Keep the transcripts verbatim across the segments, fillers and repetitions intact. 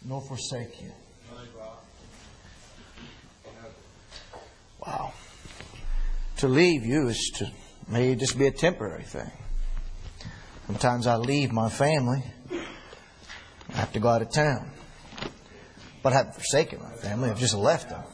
nor forsake you. Wow. To leave you is to may just be a temporary thing. Sometimes I leave my family. I have to go out of town. But I haven't forsaken my family. I've just left them.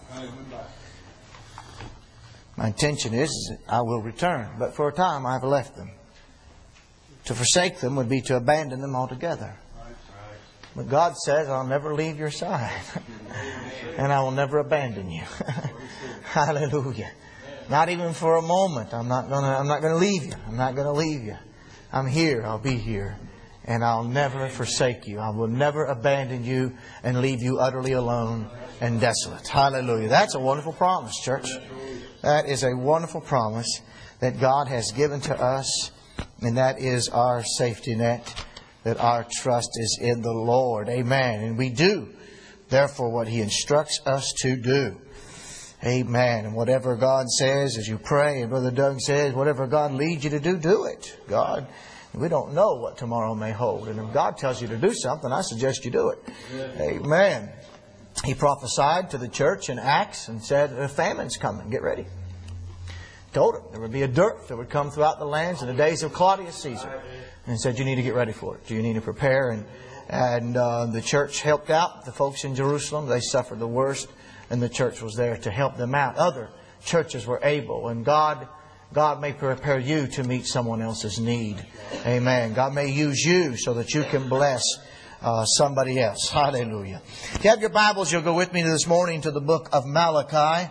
My intention is that I will return. But for a time I have left them. To forsake them would be to abandon them altogether. But God says, I'll never leave your side. And I will never abandon you. Hallelujah. Not even for a moment. I'm not gonna I'm not gonna leave you. I'm not gonna leave you. I'm here. I'll be here. And I'll never forsake you. I will never abandon you and leave you utterly alone and desolate. Hallelujah. That's a wonderful promise, church. That is a wonderful promise that God has given to us. And that is our safety net. That our trust is in the Lord. Amen. And we do, therefore, what He instructs us to do. Amen. And whatever God says as you pray, and Brother Doug says, whatever God leads you to do, do it. God, we don't know what tomorrow may hold. And if God tells you to do something, I suggest you do it. Amen. He prophesied to the church in Acts and said, a famine's coming. Get ready. Told them there would be a dearth that would come throughout the lands in the days of Claudius Caesar. And said, you need to get ready for it. You need to prepare. And, and uh, the church helped out the folks in Jerusalem. They suffered the worst. And the church was there to help them out. Other churches were able. And God God may prepare you to meet someone else's need. Amen. God may use you so that you can bless uh, somebody else. Hallelujah. If you have your Bibles, you'll go with me this morning to the book of Malachi.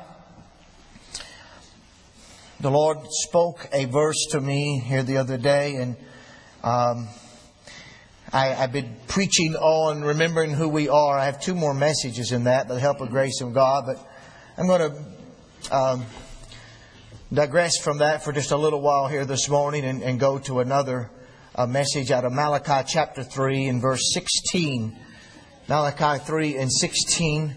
The Lord spoke a verse to me here the other day. And um, I, I've been preaching on remembering who we are. I have two more messages in that by the help of grace of God. But I'm going to um, digress from that for just a little while here this morning and, and go to another uh, message out of Malachi chapter three and verse sixteen. Malachi three and sixteen.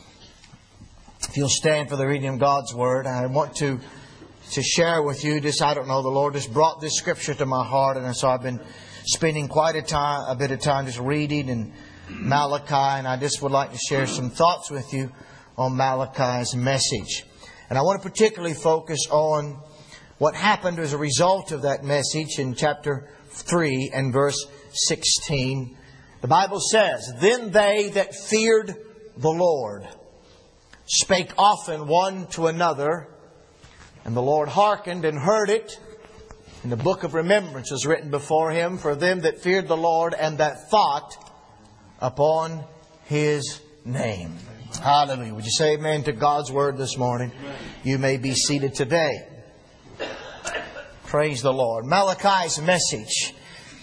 If you'll stand for the reading of God's Word, I want to to share with you this. I don't know, the Lord just brought this scripture to my heart, and so I've been spending quite a time, a bit of time just reading in Malachi, and I just would like to share some thoughts with you on Malachi's message. And I want to particularly focus on what happened as a result of that message in chapter three and verse sixteen. The Bible says, "Then they that feared the Lord spake often one to another, and the Lord hearkened and heard it. And the book of remembrance was written before Him for them that feared the Lord and that thought upon His name." Hallelujah. Would you say amen to God's Word this morning? You may be seated today. Praise the Lord. Malachi's message.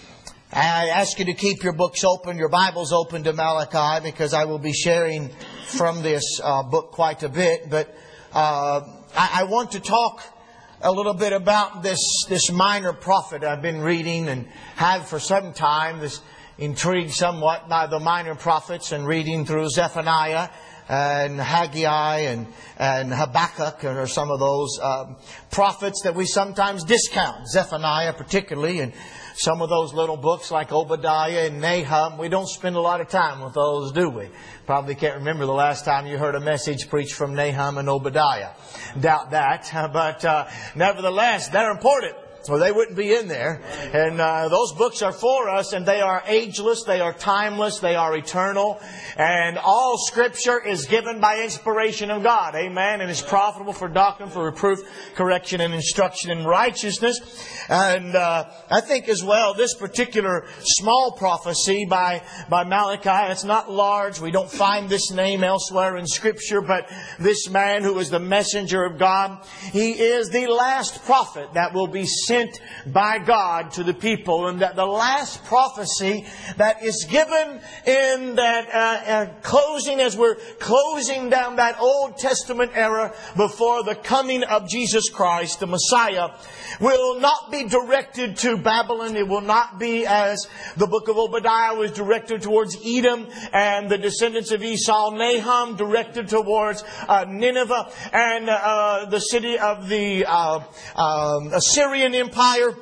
I ask you to keep your books open, your Bibles open to Malachi, because I will be sharing from this uh, book quite a bit. But uh, I, I want to talk a little bit about this, this minor prophet I've been reading and have for some time. This intrigued somewhat by the minor prophets and reading through Zephaniah and Haggai and, and Habakkuk, or some of those um, prophets that we sometimes discount. Zephaniah particularly, and some of those little books like Obadiah and Nahum. We don't spend a lot of time with those, do we? Probably can't remember the last time you heard a message preached from Nahum and Obadiah. Doubt that. But uh, nevertheless, they're important, or they wouldn't be in there. And uh, those books are for us, and they are ageless, they are timeless, they are eternal. And all Scripture is given by inspiration of God. Amen. And is profitable for doctrine, for reproof, correction, and instruction in righteousness. And uh, I think as well, this particular small prophecy by, by Malachi, it's not large. We don't find this name elsewhere in Scripture. But this man who is the messenger of God, he is the last prophet that will be sent by God to the people. And that the last prophecy that is given in that uh, uh, closing, as we're closing down that Old Testament era before the coming of Jesus Christ, the Messiah, will not be directed to Babylon. It will not be, as the book of Obadiah was directed towards Edom and the descendants of Esau, Nahum directed towards uh, Nineveh and uh, the city of the uh, uh, Assyrian Empire.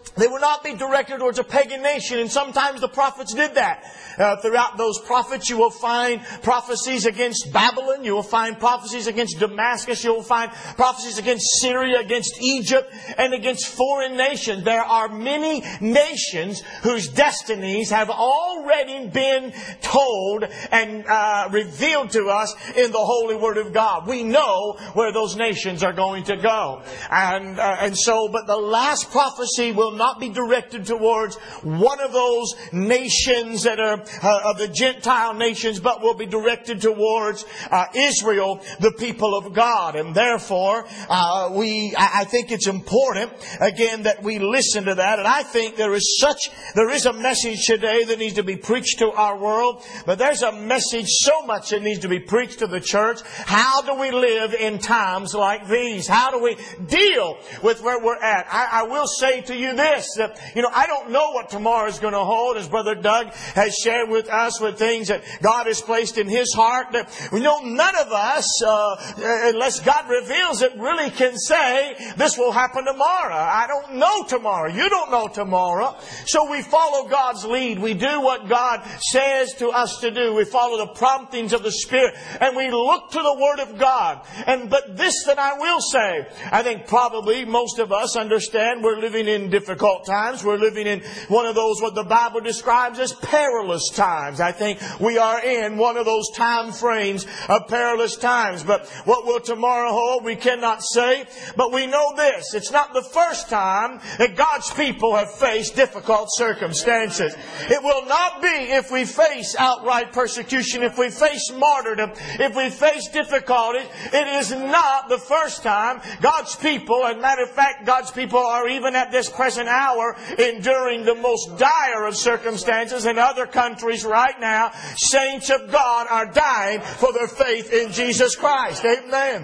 they will not be directed towards a pagan nation. And sometimes the prophets did that. Uh, throughout those prophets, you will find prophecies against Babylon. You will find prophecies against Damascus. You will find prophecies against Syria, against Egypt, and against foreign nations. There are many nations whose destinies have already been told and uh, revealed to us in the Holy Word of God. We know where those nations are going to go. And, uh, and so, but the last prophecy will not be directed towards one of those nations that are uh, of the Gentile nations, but will be directed towards uh, Israel, the people of God. And therefore, uh, we, I think it's important, again, that we listen to that. And I think there is such, there is a message today that needs to be preached to our world, but there's a message so much that needs to be preached to the church. How do we live in times like these? How do we deal with where we're at? I, I will say to you this, that, you know, I don't know what tomorrow is going to hold, as Brother Doug has shared with us with things that God has placed in his heart. That we know none of us, uh, unless God reveals it, really can say this will happen tomorrow. I don't know tomorrow. You don't know tomorrow. So we follow God's lead. We do what God says to us to do. We follow the promptings of the Spirit, and we look to the Word of God. And but this that I will say, I think probably most of us understand we're living in difficult times. We're living in one of those what the Bible describes as perilous times. I think we are in one of those time frames of perilous times. But what will tomorrow hold, we cannot say. But we know this. It's not the first time that God's people have faced difficult circumstances. It will not be if we face outright persecution, if we face martyrdom, if we face difficulties. It is not the first time God's people, and matter of fact, God's people are even at this present hour enduring the most dire of circumstances in other countries right now. Saints of God are dying for their faith in Jesus Christ. Amen.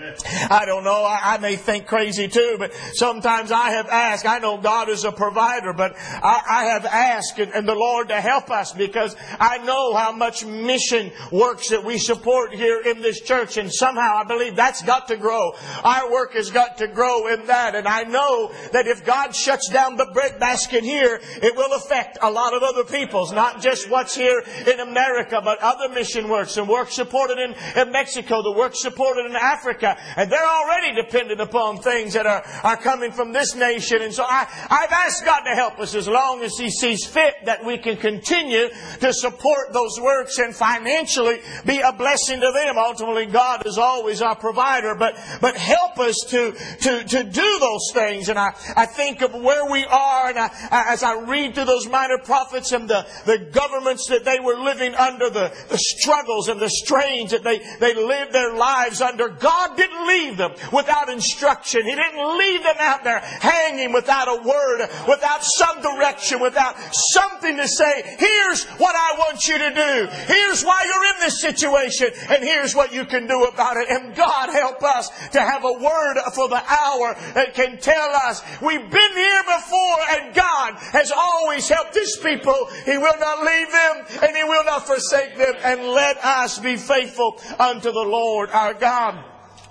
I don't know, I, I may think crazy too, but sometimes I have asked, I know God is a provider, but I, I have asked and, and the Lord to help us, because I know how much mission works that we support here in this church, and somehow I believe that's got to grow. Our work has got to grow in that, and I know that if God shuts down the breadbasket here, it will affect a lot of other people's, not just what's here in America, but other mission works, and work supported in, in Mexico, the work supported in Africa. And they're already dependent upon things that are, are coming from this nation. And so I, I've asked God to help us as long as He sees fit that we can continue to support those works and financially be a blessing to them. Ultimately, God is always our provider. But, but help us to, to, to do those things. And I, I think of where we are, and I, as I read through those minor prophets and the, the governments that they were living under, the, the struggles and the strains that they, they lived their lives under, God didn't leave them without instruction. He didn't leave them out there hanging without a word, without some direction, without something to say, here's what I want you to do. Here's why you're in this situation, and here's what you can do about it. And God help us to have a word for the hour that can tell us we've been here before, and God has always helped His people. He will not leave them, and He will not forsake them. And let us be faithful unto the Lord our God.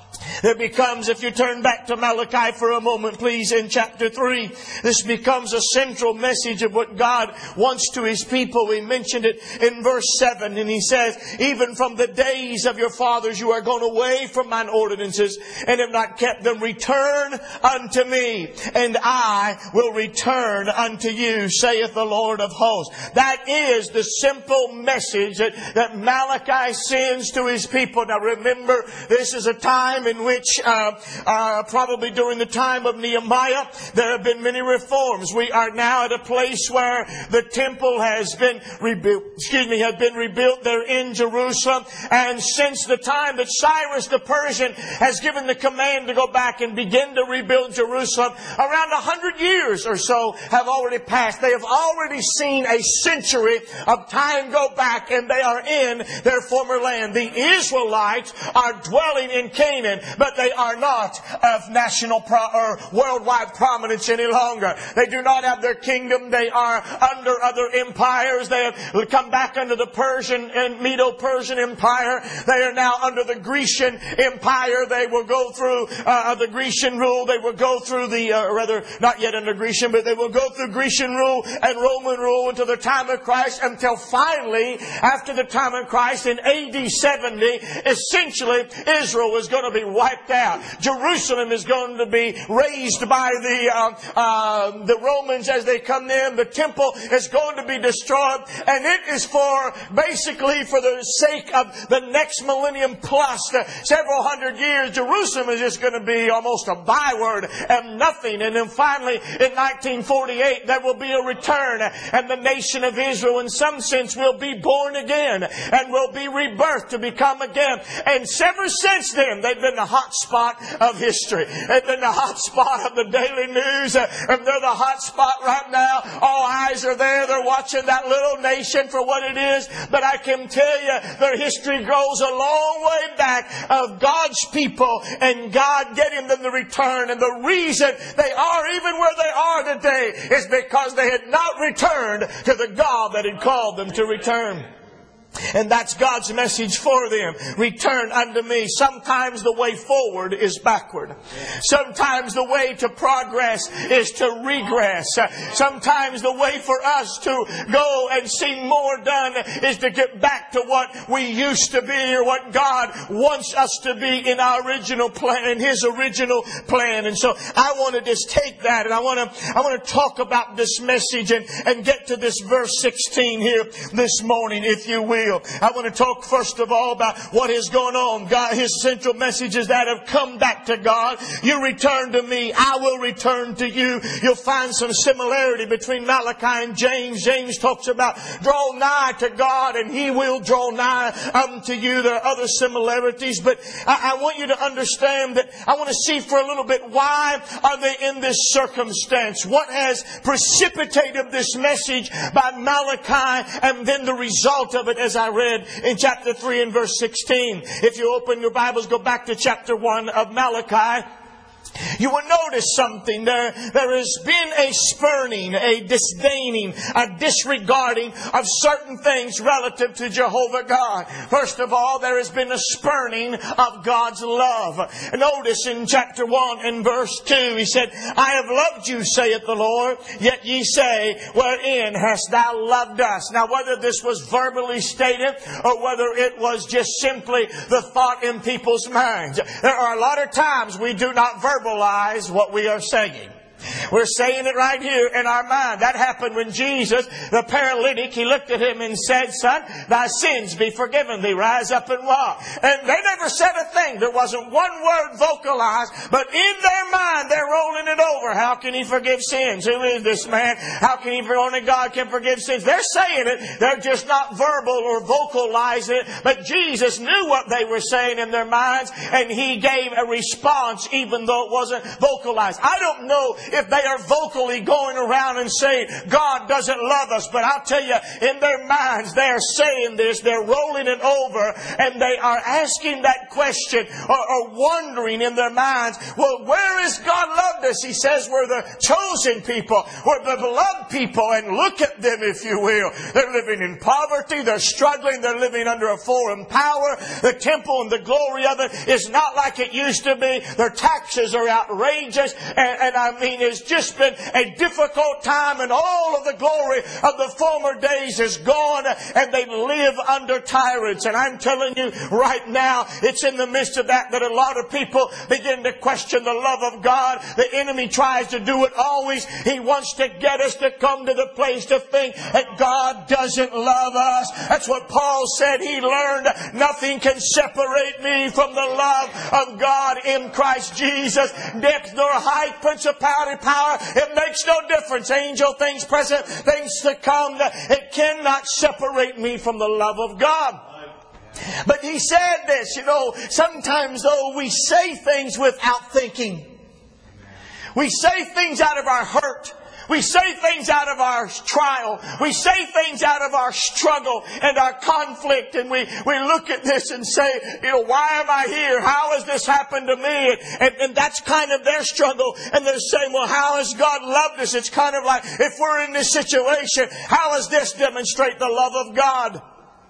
It becomes, if you turn back to Malachi for a moment, please, in chapter three, this becomes a central message of what God wants to His people. We mentioned it in verse seven, and He says, even from the days of your fathers you are gone away from mine ordinances, and have not kept them. Return unto me, and I will return unto you, saith the Lord of hosts. That is the simple message that, that Malachi sends to his people. Now remember, this is a time in which uh, uh, probably during the time of Nehemiah there have been many reforms. We are now at a place where the temple has been rebuilt, excuse me, has been rebuilt there in Jerusalem. And since the time that Cyrus the Persian has given the command to go back and begin to rebuild Jerusalem, around a hundred years or so have already passed. They have already seen a century of time go back, and they are in their former land. The Israelites are dwelling in Canaan. but they are not of national pro- or worldwide prominence any longer. They do not have their kingdom. They are under other empires. They have come back under the Persian and Medo-Persian Empire. They are now under the Grecian Empire. They will go through uh, the Grecian rule. They will go through the, uh, rather, not yet under Grecian, but they will go through Grecian rule and Roman rule until the time of Christ, until finally, after the time of Christ in A D seventy, essentially Israel is going to be wiped out. Jerusalem is going to be razed by the uh, uh, the Romans as they come in. The temple is going to be destroyed, and it is for basically for the sake of the next millennium plus uh, several hundred years. Jerusalem is just going to be almost a byword and nothing. And then finally in nineteen forty-eight there will be a return, and the nation of Israel in some sense will be born again and will be rebirthed to become again. And ever since then they've been the hot spot of history. They've been the hot spot of the daily news, and they're the hot spot right now. All eyes are there. They're watching that little nation for what it is. But I can tell you their history goes a long way back of God's people and God getting them the return. And the reason they are even where they are today is because they had not returned to the God that had called them to return. And that's God's message for them. Return unto me. Sometimes the way forward is backward. Sometimes the way to progress is to regress. Sometimes the way for us to go and see more done is to get back to what we used to be, or what God wants us to be in our original plan, in His original plan. And so I want to just take that, and I want to I want to talk about this message and, and get to this verse sixteen here this morning, if you will. I want to talk first of all about what is going on. God, His central message is that of come back to God. You return to me, I will return to you. You'll find some similarity between Malachi and James. James talks about draw nigh to God and He will draw nigh unto you. There are other similarities, but I, I want you to understand that I want to see for a little bit, why are they in this circumstance? What has precipitated this message by Malachi, and then the result of it as I read in chapter three and verse sixteen. If you open your Bibles, go back to chapter one of Malachi. You will notice something. There, there has been a spurning, a disdaining, a disregarding of certain things relative to Jehovah God. First of all, there has been a spurning of God's love. Notice in chapter one and verse two, He said, I have loved you, saith the Lord, yet ye say, wherein hast thou loved us? Now, whether this was verbally stated or whether it was just simply the thought in people's minds, there are a lot of times we do not verbalize verbalize what we are saying. We're saying it right here in our mind. That happened when Jesus, the paralytic, He looked at him and said, Son, thy sins be forgiven thee. Rise up and walk. And they never said a thing. There wasn't one word vocalized, but in their mind they're rolling it over. How can He forgive sins? Who is this man? How can He, only God can forgive sins? They're saying it. They're just not verbal or vocalizing it. But Jesus knew what they were saying in their minds, and He gave a response even though it wasn't vocalized. I don't know if they are vocally going around and saying God doesn't love us, but I'll tell you, in their minds they are saying this, they're rolling it over, and they are asking that question or, or wondering in their minds, well, where is God loved us? He says we're the chosen people, we're the beloved people, and look at them, if you will. They're living in poverty, they're struggling, they're living under a foreign power. The temple and the glory of it is not like it used to be. Their taxes are outrageous, and, and I mean, it's just been a difficult time, and all of the glory of the former days is gone, and they live under tyrants. And I'm telling you right now, it's in the midst of that that a lot of people begin to question the love of God. The enemy tries to do it always. He wants to get us to come to the place to think that God doesn't love us. That's what Paul said. He learned nothing can separate me from the love of God in Christ Jesus. Depth nor height, principality, power, it makes no difference. Angel, things present, things to come, it cannot separate me from the love of God. But he said this, you know, sometimes though we say things without thinking. We say things out of our hurt. We say things out of our trial. We say things out of our struggle and our conflict. And we, we look at this and say, you know, why am I here? How has this happened to me? And, and that's kind of their struggle. And they're saying, well, how has God loved us? It's kind of like, if we're in this situation, how does this demonstrate the love of God?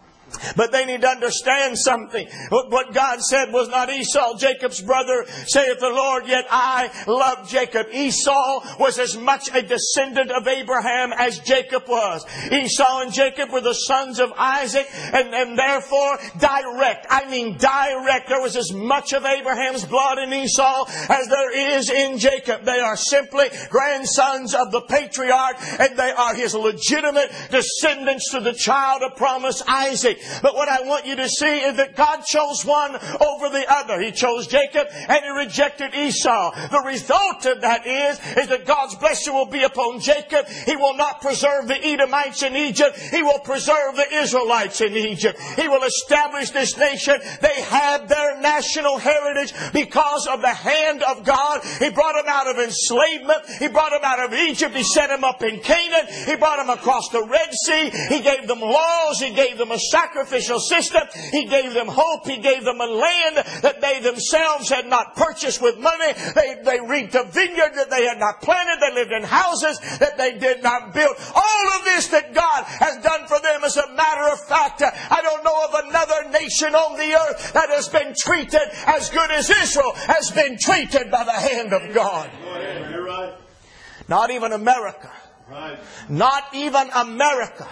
But they need to understand something. What God said was not Esau, Jacob's brother, saith the Lord, yet I love Jacob. Esau was as much a descendant of Abraham as Jacob was. Esau and Jacob were the sons of Isaac, and, and therefore direct. I mean direct. There was as much of Abraham's blood in Esau as there is in Jacob. They are simply grandsons of the patriarch, and they are his legitimate descendants to the child of promise, Isaac. But what I want you to see is that God chose one over the other. He chose Jacob and He rejected Esau. The result of that is, is that God's blessing will be upon Jacob. He will not preserve the Edomites in Egypt. He will preserve the Israelites in Egypt. He will establish this nation. They have their national heritage because of the hand of God. He brought them out of enslavement. He brought them out of Egypt. He set them up in Canaan. He brought them across the Red Sea. He gave them laws. He gave them a sacrificial system. He gave them hope. He gave them a land that they themselves had not purchased with money. They, they reaped a vineyard that they had not planted. They lived in houses that they did not build. All of this that God has done for them, as a matter of fact, I don't know of another nation on the earth that has been treated as good as Israel has been treated by the hand of God. You're right. Not even America. Right. Not even America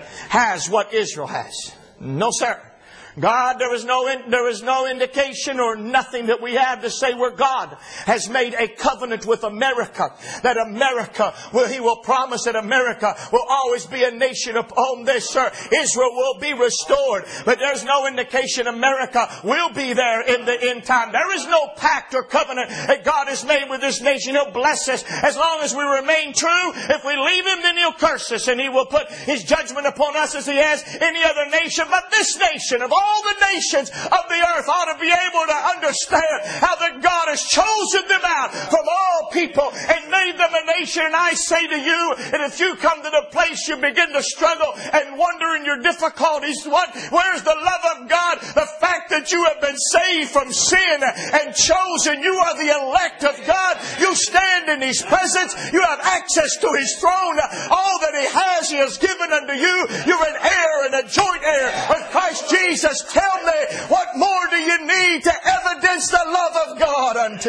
has what Israel has. No, sir. God, there is no there is no indication or nothing that we have to say where God has made a covenant with America. That America, well, He will promise that America will always be a nation upon this, sir. Israel will be restored. But there's no indication America will be there in the end time. There is no pact or covenant that God has made with this nation. He'll bless us as long as we remain true. If we leave Him, then He'll curse us, and He will put His judgment upon us as He has any other nation. But this nation, of all the nations of the earth, ought to be able to understand how that God has chosen them out from all people and made them a nation. And I say to you, and if you come to the place you begin to struggle and wonder in your difficulties, what, where's the love of God? The fact that you have been saved from sin and chosen, you are the elect of God. You stand in His presence. You have access to His throne. All that He has, He has given unto you. You're an heir and a joint heir with Christ Jesus. Tell me, what more do you need to evidence the love of God unto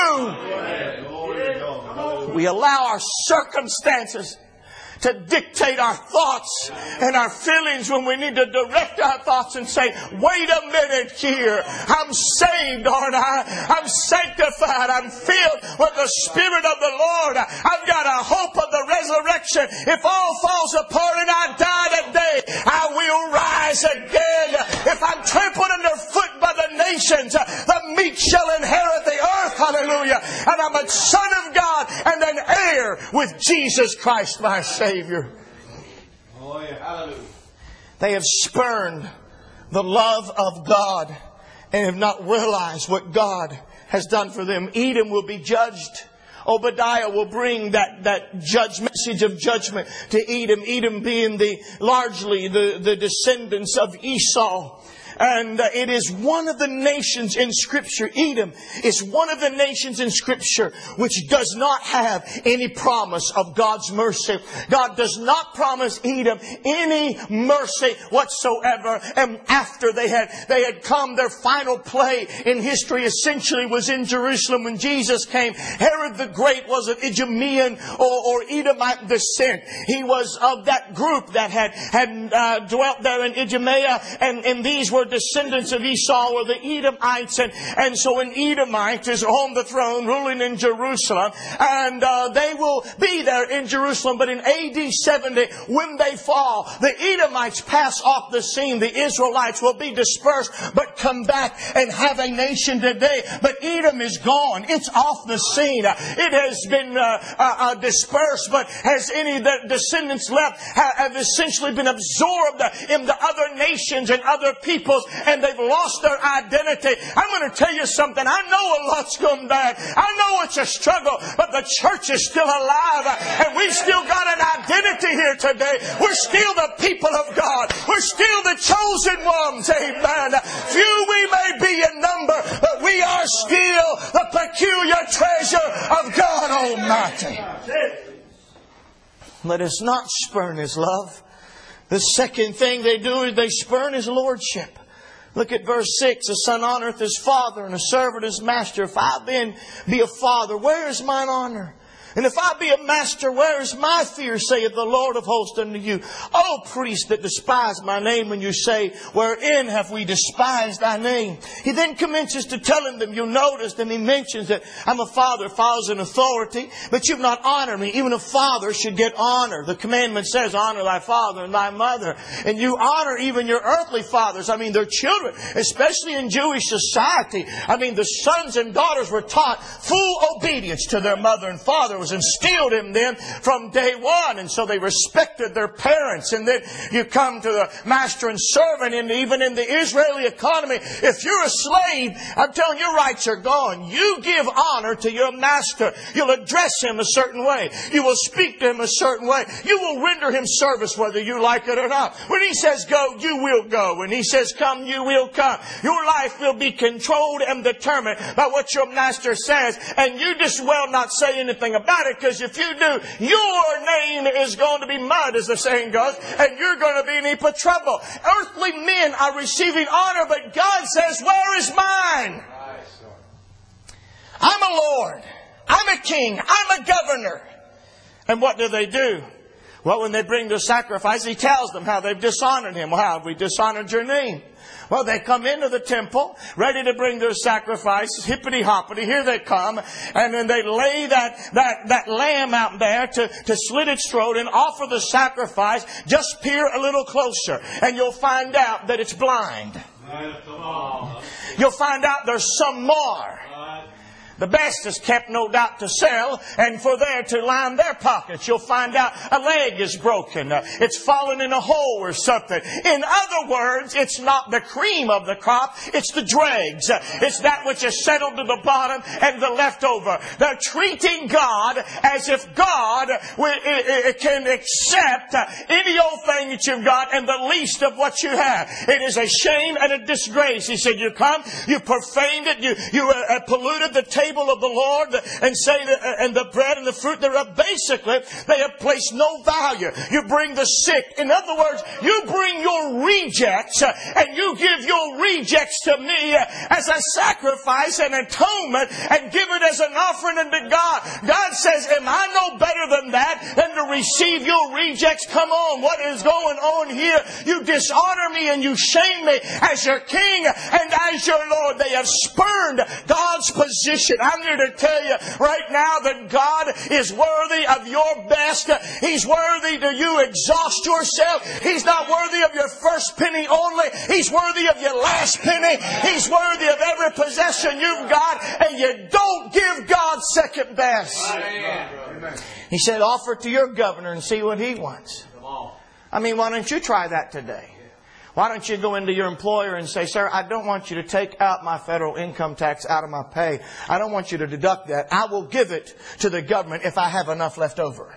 you? We allow our circumstances to dictate our thoughts and our feelings when we need to direct our thoughts and say, wait a minute here. I'm saved, aren't I? I'm sanctified. I'm filled with the Spirit of the Lord. I've got a hope of the resurrection. If all falls apart and I die today, I will rise again. If I'm trampled underfoot by the nations, the meek shall inherit the earth. Hallelujah. And I'm a son of God and an heir with Jesus Christ, my Savior. Savior. Oh, yeah. Hallelujah. They have spurned the love of God and have not realized what God has done for them. Edom will be judged. Obadiah will bring that, that judge message of judgment to Edom. Edom being the largely the, the descendants of Esau. And uh, it is one of the nations in Scripture, Edom is one of the nations in Scripture which does not have any promise of God's mercy. God does not promise Edom any mercy whatsoever. And after they had, they had come, their final play in history essentially was in Jerusalem when Jesus came. Herod the Great was of Idumean or, or Edomite descent. He was of that group that had, had uh, dwelt there in Idumea, and, and these were descendants of Esau, or the Edomites, and, and so an Edomite is on the throne ruling in Jerusalem, and uh, they will be there in Jerusalem. But in A D seventy, when they fall, the Edomites pass off the scene. The Israelites will be dispersed but come back and have a nation today. But Edom is gone. It's off the scene. It has been uh, uh, dispersed, but has any of the descendants left have essentially been absorbed in the other nations and other people principles and they've lost their identity. I'm going to tell you something. I know a lot's gone bad. I know it's a struggle, but the church is still alive and we've still got an identity here today. We're still the people of God. We're still the chosen ones. Amen. Few we may be in number, but we are still the peculiar treasure of God Almighty. Let us not spurn His love. The second thing they do is they spurn His lordship. Look at verse six. A son honoreth his father, and a servant his master. If I then be a father, where is mine honor? And if I be a master, where is my fear, saith the Lord of hosts unto you? O priests that despise my name, and you say, wherein have we despised thy name? He then commences to telling them, you'll notice, and he mentions that I'm a father, father's an authority, but you've not honored me. Even a father should get honor. The commandment says, honor thy father and thy mother. And you honor even your earthly fathers. I mean, their children, especially in Jewish society. I mean, the sons and daughters were taught full obedience to their mother and father. Was instilled in them from day one, and so they respected their parents. And then you come to the master and servant, and even in the Israeli economy, if you're a slave, I'm telling you, your rights are gone. You give honor to your master. You'll address him a certain way. You will speak to him a certain way. You will render him service whether you like it or not. When he says go, you will go. When he says come, you will come. Your life will be controlled and determined by what your master says, and you just well not say anything about it, because if you do, your name is going to be mud, as the saying goes, and you're going to be in heap of trouble. Earthly men are receiving honor, but God says, where is mine? I'm a Lord. I'm a king. I'm a governor. And what do they do? Well, when they bring their sacrifice, He tells them how they've dishonored Him. Well, how have we dishonored your name? Well, they come into the temple, ready to bring their sacrifices, hippity-hoppity, here they come, and then they lay that, that, that lamb out there to, to slit its throat and offer the sacrifice. Just peer a little closer, and you'll find out that it's blind. You'll find out there's some more. The best is kept, no doubt, to sell and for there to line their pockets. You'll find out a leg is broken. Uh, it's fallen in a hole or something. In other words, it's not the cream of the crop. It's the dregs. Uh, it's that which is settled to the bottom and the leftover. They're treating God as if God can accept uh, any old thing that you've got and the least of what you have. It is a shame and a disgrace. He said, you come, you profaned it, you, you uh, polluted the table of the Lord, and say that, and the bread and the fruit thereof, basically they have placed no value. You bring the sick. In other words, you bring your rejects and you give your rejects to me as a sacrifice and atonement and give it as an offering unto God. God says, am I no better than that, than to receive your rejects? Come on, what is going on here? You dishonor me and you shame me as your king and as your Lord. They have spurned God's position. I'm here to tell you right now that God is worthy of your best. He's worthy to you exhaust yourself. He's not worthy of your first penny only. He's worthy of your last penny. He's worthy of every possession you've got. And you don't give God second best. Amen. He said, offer it to your governor and see what he wants. I mean, why don't you try that today? Why don't you go into your employer and say, sir, I don't want you to take out my federal income tax out of my pay. I don't want you to deduct that. I will give it to the government if I have enough left over.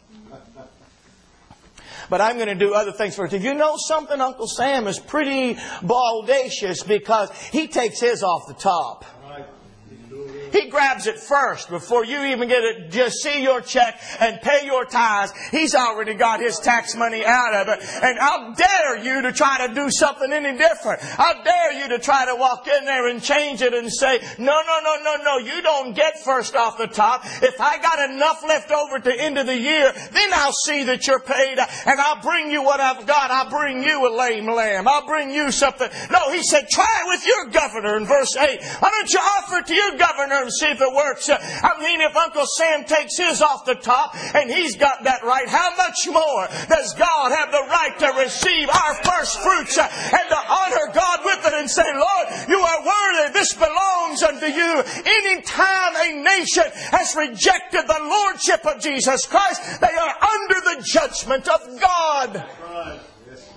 But I'm going to do other things for it. If you know something, Uncle Sam is pretty baldacious because he takes his off the top. He grabs it first before you even get it. Just see your check and pay your tithes. He's already got his tax money out of it. And I'll dare you to try to do something any different. I'll dare you to try to walk in there and change it and say, no, no, no, no, no. You don't get first off the top. If I got enough left over at the end of the year, then I'll see that you're paid and I'll bring you what I've got. I'll bring you a lame lamb. I'll bring you something. No, he said, try it with your governor in verse eight. Why don't you offer it to your governor and see if it works? I mean, if Uncle Sam takes his off the top and he's got that right, how much more does God have the right to receive our first fruits and to honor God with it and say, Lord, you are worthy. This belongs unto you. Any time a nation has rejected the lordship of Jesus Christ, they are under the judgment of God.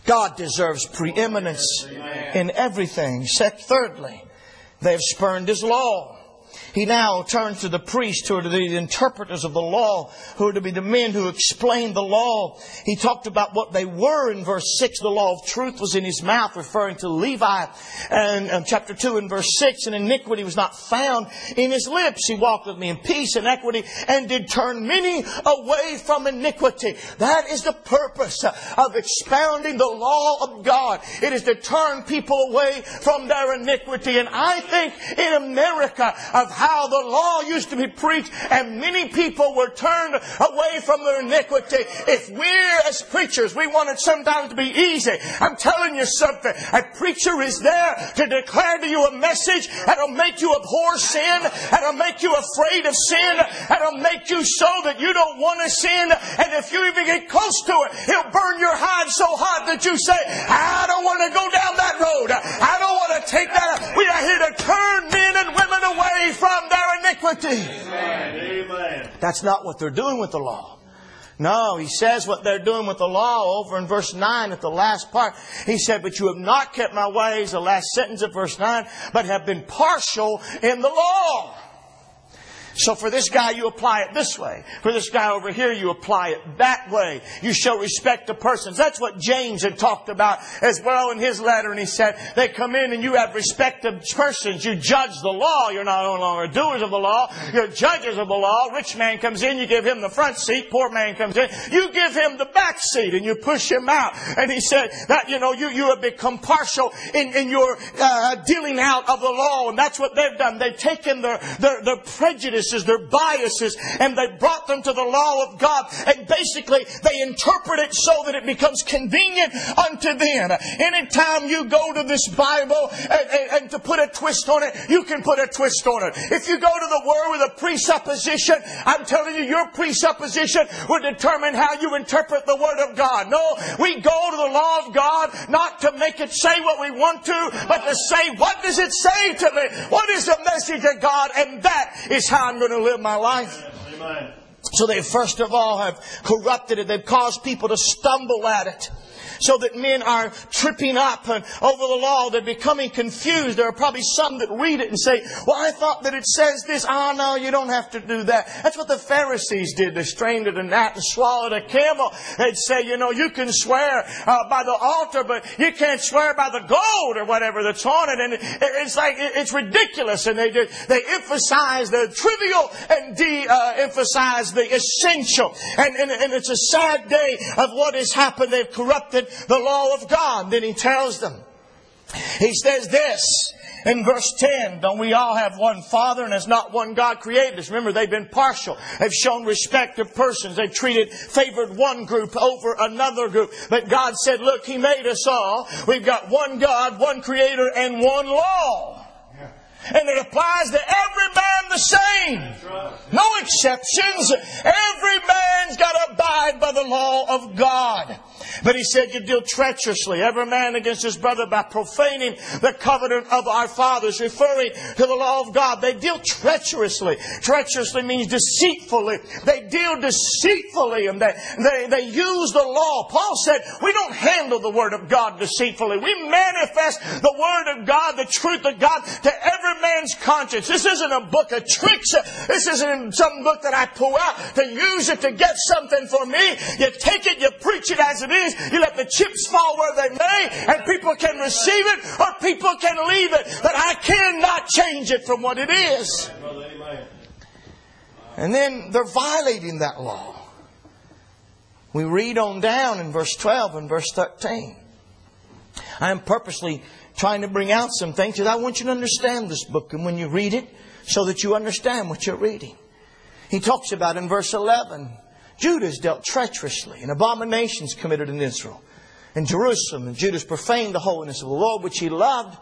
God deserves preeminence in everything. Thirdly, they have spurned His law. He now turns to the priests, who are the interpreters of the law, who are to be the men who explain the law. He talked about what they were in verse six. The law of truth was in his mouth, referring to Levi. And in chapter two and verse six, and iniquity was not found in his lips. He walked with me in peace and equity, and did turn many away from iniquity. That is the purpose of expounding the law of God. It is to turn people away from their iniquity. And I think in America of how How the law used to be preached and many people were turned away from their iniquity. If we're as preachers, we want it sometimes to be easy. I'm telling you something. A preacher is there to declare to you a message that'll make you abhor sin, that'll make you afraid of sin, that'll make you so that you don't want to sin. And if you even get close to it, He'll burn your hide so hot that you say, I don't want to go down that road. I don't want to take that. We are here to turn men and women away from their iniquity. Amen. Amen. That's not what they're doing with the law. No, he says what they're doing with the law over in verse nine at the last part. He said, but you have not kept my ways, the last sentence of verse nine, but have been partial in the law. So for this guy, you apply it this way. For this guy over here, you apply it that way. You show respect to persons. That's what James had talked about as well in his letter. And he said, they come in and you have respect to persons. You judge the law. You're not no longer doers of the law. You're judges of the law. Rich man comes in, you give him the front seat. Poor man comes in, you give him the back seat and you push him out. And he said that, you know, you, you have become partial in, in your uh, dealing out of the law. And that's what they've done. They've taken their, their, their prejudice, their biases, and they brought them to the law of God. And basically, they interpret it so that it becomes convenient unto them. Anytime you go to this Bible and, and, and to put a twist on it, you can put a twist on it. If you go to the Word with a presupposition, I'm telling you, your presupposition will determine how you interpret the Word of God. No, we go to the law of God not to make it say what we want to, but to say, what does it say to me? What is the message of God? And that is how I'm going to live my life. Amen. So they first of all have corrupted it. They've caused people to stumble at it. So that men are tripping up and over the law. They're becoming confused. There are probably some that read it and say, well, I thought that it says this. Oh, no, you don't have to do that. That's what the Pharisees did. They strained at a gnat and swallowed a camel. They'd say, you know, you can swear uh, by the altar, but you can't swear by the gold or whatever that's on it. And it, it's like, it, it's ridiculous. And they do, they emphasize the trivial and de-emphasize the essential. And, and, and it's a sad day of what has happened. They've corrupted the law of God. Then he tells them, he says this in verse ten, don't we all have one Father and has not one God created us? Remember, they've been partial. They've shown respect to persons. They've treated, favored one group over another group. But God said, look, He made us all. We've got one God, one Creator, and one law. And it applies to every man the same. No exceptions. Every man's got to abide by the law of God. But he said you deal treacherously, every man against his brother, by profaning the covenant of our fathers, referring to the law of God. They deal treacherously. Treacherously means deceitfully. They deal deceitfully, and they, they, they use the law. Paul said, we don't handle the Word of God deceitfully. We manifest the Word of God, the truth of God, to every man's conscience. This isn't a book of tricks. This isn't some book that I pull out to use it to get something for me. You take it, you preach it as it is. You let the chips fall where they may, and people can receive it or people can leave it. But I cannot change it from what it is. And then they're violating that law. We read on down in verse twelve and verse thirteen. I am purposely trying to bring out some things because I want you to understand this book, and when you read it, so that you understand what you're reading. He talks about in verse eleven, Judas dealt treacherously, and abominations committed in Israel. In Jerusalem, and Judas profaned the holiness of the Lord, which he loved,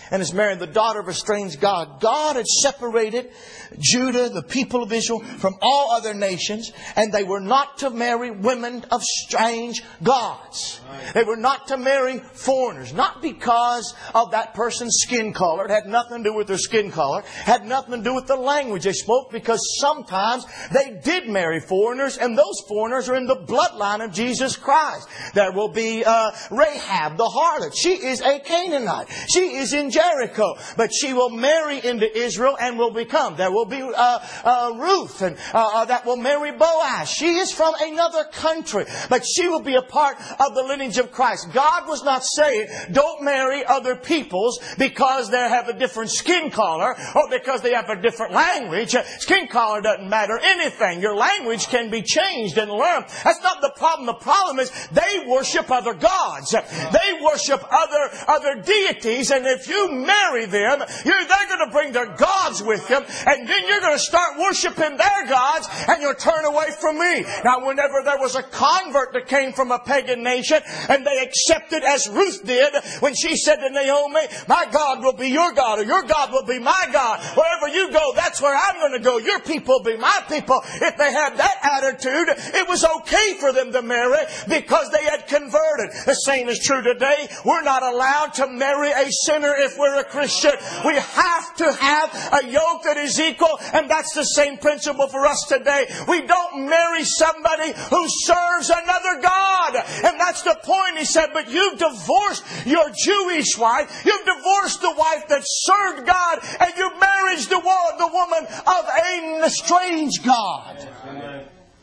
and is marrying the daughter of a strange god. God had separated Judah, the people of Israel, from all other nations, and they were not to marry women of strange gods. They were not to marry foreigners, not because of that person's skin color. It had nothing to do with their skin color. It had nothing to do with the language they spoke, because sometimes they did marry foreigners, and those foreigners are in the bloodline of Jesus Christ. There will be uh, Rahab, the harlot. She is a Canaanite. She is in Jericho, but she will marry into Israel and will become. There will be uh, uh, Ruth, and uh, uh, that will marry Boaz. She is from another country, but she will be a part of the lineage of Christ. God was not saying, don't marry other peoples because they have a different skin color or because they have a different language. Skin color doesn't matter anything. Your language can be changed and learned. That's not the problem. The problem is they worship other gods. They worship other, other deities, and if you marry them, you're, they're going to bring their gods with them, and then you're going to start worshiping their gods, and you'll turn away from me. Now, whenever there was a convert that came from a pagan nation, and they accepted, as Ruth did, when she said to Naomi, my God will be your God, or your God will be my God. Wherever you go, that's where I'm going to go. Your people will be my people. If they had that attitude, it was okay for them to marry because they had converted. The same is true today. We're not allowed to marry a sinner if we're a Christian. We have to have a yoke that is equal, and that's the same principle for us today. We don't marry somebody who serves another God. And that's the point. He said, but you've divorced your Jewish wife. You've divorced the wife that served God, and you married the, wo- the woman of a strange God. Amen.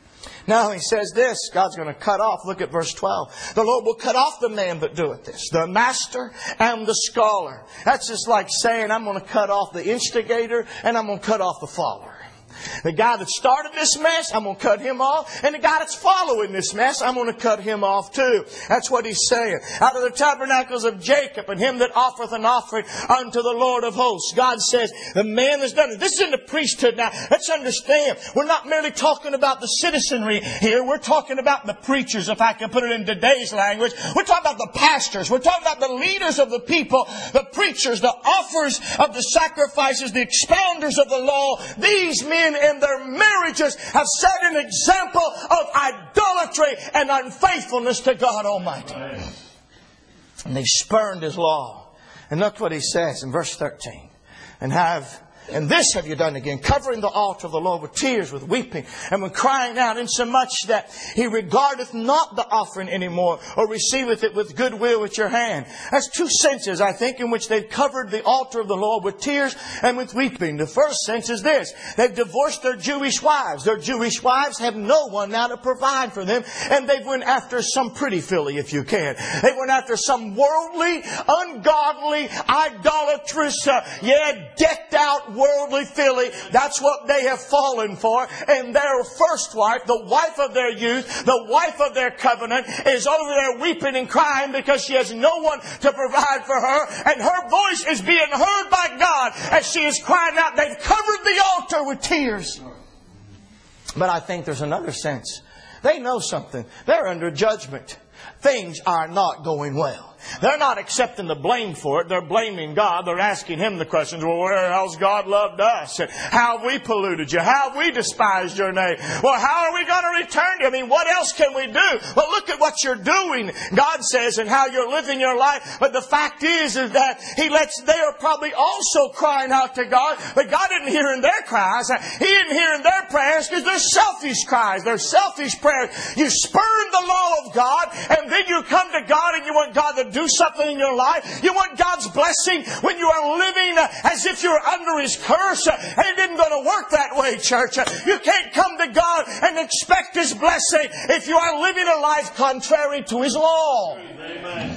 Now he says this, God's going to cut off. Look at verse twelve. The Lord will cut off the man that doeth this, the master and the scholar. That's just like saying, I'm going to cut off the instigator and I'm going to cut off the follower. The guy that started this mess, I'm going to cut him off. And the guy that's following this mess, I'm going to cut him off too. That's what he's saying. Out of the tabernacles of Jacob and him that offereth an offering unto the Lord of hosts. God says, the man that's done it. This is in the priesthood now. Let's understand. We're not merely talking about the citizenry here. We're talking about the preachers, if I can put it in today's language. We're talking about the pastors. We're talking about the leaders of the people, the preachers, the offers of the sacrifices, the expounders of the law. These men in their marriages have set an example of idolatry and unfaithfulness to God Almighty. And they spurned His law. And look what He says in verse thirteen. And have... And this have you done again, covering the altar of the Lord with tears, with weeping, and with crying out, insomuch that He regardeth not the offering anymore, or receiveth it with goodwill at your hand. That's two senses, I think, in which they've covered the altar of the Lord with tears and with weeping. The first sense is this. They've divorced their Jewish wives. Their Jewish wives have no one now to provide for them, and they've went after some pretty filly, if you can. They went after some worldly, ungodly, idolatrous, uh, yeah, decked out worldly filly. That's what they have fallen for. And their first wife, the wife of their youth, the wife of their covenant, is over there weeping and crying because she has no one to provide for her. And her voice is being heard by God as she is crying out. They've covered the altar with tears. But I think there's another sense. They know something. They're under judgment. Things are not going well. They're not accepting the blame for it. They're blaming God. They're asking Him the questions. Well, where else God loved us? How have we polluted you? How have we despised your name? Well, how are we going to return you? I mean, what else can we do? Well, look at what you're doing, God says, and how you're living your life. But the fact is, is that He lets, they are probably also crying out to God. But God didn't hear in their cries. He didn't hear in their prayers because they're selfish cries. They're selfish prayers. You spurn the law of God, and then you come to God and you want God to do something in your life. You want God's blessing when you are living as if you're under His curse. And it isn't going to work that way, church. You can't come to God and expect His blessing if you are living a life contrary to His law. Amen.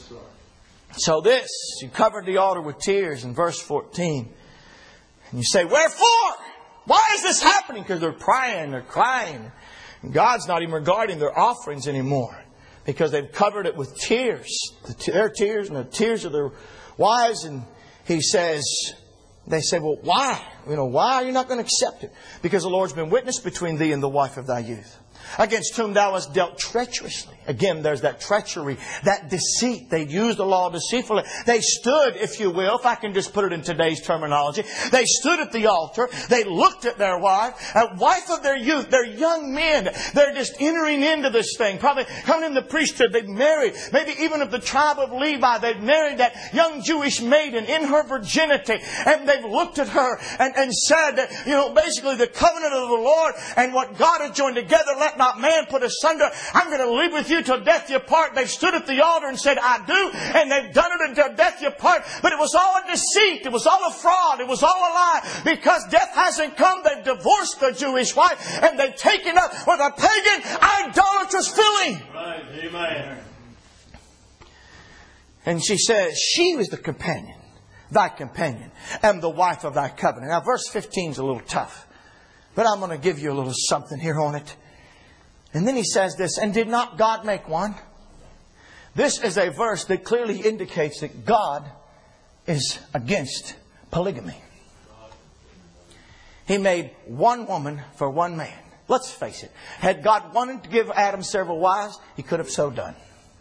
So this, you covered the altar with tears in verse fourteen. And you say, wherefore? Why is this happening? Because they're crying, they're crying. And God's not even regarding their offerings anymore. Because they've covered it with tears. Their tears and the tears of their wives. And He says, they say, well, why? You know, why are you not going to accept it? Because the Lord's been witness between thee and the wife of thy youth. against whom thou hast dealt treacherously. Again, there's that treachery, that deceit. They used the law deceitfully. They stood, if you will, if I can just put it in today's terminology, they stood at the altar. They looked at their wife, a wife of their youth. They're young men. They're just entering into this thing. Probably coming in the priesthood. They've married, maybe even of the tribe of Levi, they've married that young Jewish maiden in her virginity. And they've looked at her and, and said that, you know, basically the covenant of the Lord and what God has joined together, let not man put asunder. I'm going to live with you till death you part. They've stood at the altar and said, I do. And they've done it until death you part. But it was all a deceit. It was all a fraud. It was all a lie. Because death hasn't come, they've divorced the Jewish wife and they've taken up with a pagan, idolatrous filling. Right. Amen. And she says, she was the companion, thy companion, and the wife of thy covenant. Now, verse fifteen is a little tough. But I'm going to give you a little something here on it. And then he says this, and did not God make one? This is a verse that clearly indicates that God is against polygamy. He made one woman for one man. Let's face it. Had God wanted to give Adam several wives, He could have so done.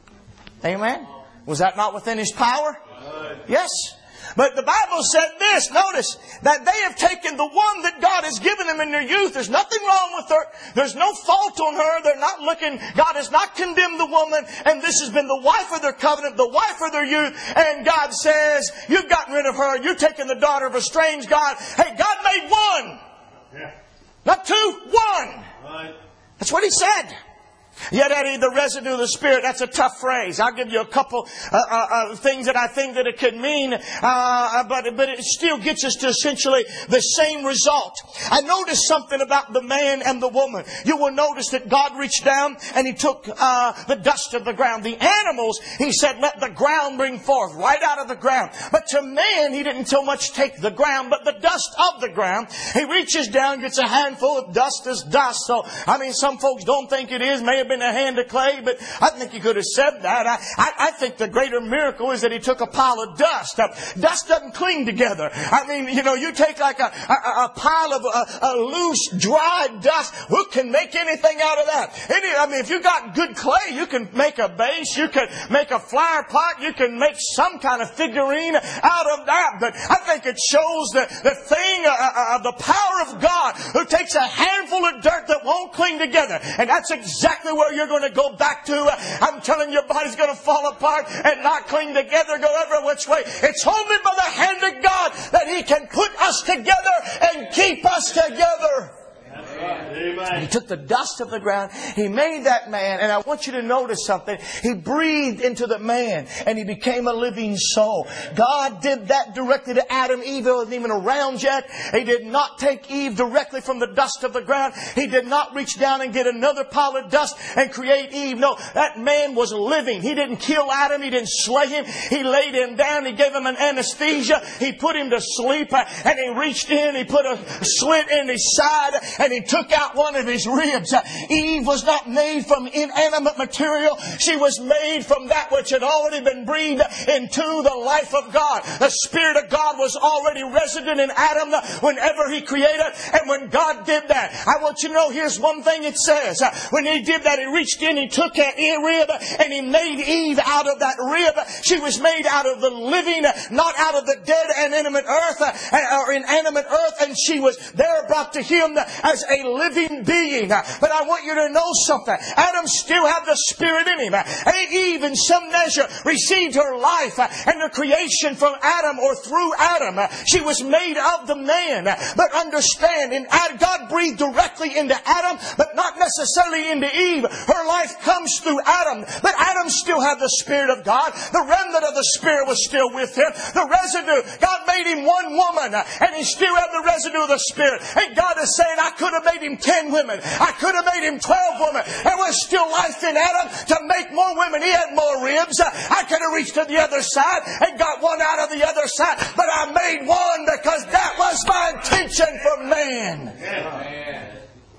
Amen? Was that not within His power? Yes. But the Bible said this, notice, that they have taken the one that God has given them in their youth. There's nothing wrong with her. There's no fault on her. They're not looking, God has not condemned the woman. And this has been the wife of their covenant, the wife of their youth. And God says, you've gotten rid of her. You're taking the daughter of a strange God. Hey, God made one. Yeah. Not two, one. Right. That's what He said. Yet Eddie, the residue of the Spirit, that's a tough phrase. I'll give you a couple uh, uh, uh, things that I think that it could mean, uh, but, but it still gets us to essentially the same result. I noticed something about the man and the woman. You will notice that God reached down and He took uh, the dust of the ground. The animals, He said, let the ground bring forth, right out of the ground. But to man, He didn't so much take the ground, but the dust of the ground. He reaches down, gets a handful of dust as dust. So, I mean, some folks don't think it is. May have been a hand of clay, but I think He could have said that. I, I, I think the greater miracle is that He took a pile of dust. Uh, dust doesn't cling together. I mean, you know, you take like a, a, a pile of a, a loose, dry dust. Who can make anything out of that? Any, I mean, if you got good clay, you can make a base, you can make a flower pot, you can make some kind of figurine out of that. But I think it shows the, the thing, uh, uh, the power of God, who takes a handful of dirt that won't cling together. And that's exactly where you're going to go back to. I'm telling you, your body's going to fall apart and not cling together, go every which way. It's only by the hand of God that He can put us together and keep us together. Amen. He took the dust of the ground. He made that man. And I want you to notice something. He breathed into the man and he became a living soul. God did that directly to Adam. Eve wasn't even around yet. He did not take Eve directly from the dust of the ground. He did not reach down and get another pile of dust and create Eve. No, that man was living. He didn't kill Adam. He didn't slay him. He laid him down. He gave him an anesthesia. He put him to sleep and he reached in. He put a slit in his side and he took out one of his ribs. Eve was not made from inanimate material. She was made from that which had already been breathed into the life of God. The Spirit of God was already resident in Adam whenever He created. And when God did that, I want you to know, here's one thing it says. When He did that, He reached in, He took that rib, and He made Eve out of that rib. She was made out of the living, not out of the dead and inanimate earth, or inanimate earth, and she was there brought to Him as a living being. But I want you to know something. Adam still had the Spirit in him. Eve, in some measure, received her life and her creation from Adam or through Adam. She was made of the man. But understand, in Adam, God breathed directly into Adam, but not necessarily into Eve. Her life comes through Adam. But Adam still had the Spirit of God. The remnant of the Spirit was still with him. The residue, God made him one woman, and he still had the residue of the Spirit. And God is saying, I could have made him ten women. I could have made him twelve women. There was still life in Adam to make more women. He had more ribs. I could have reached to the other side and got one out of the other side. But I made one because that was my intention for man. Amen.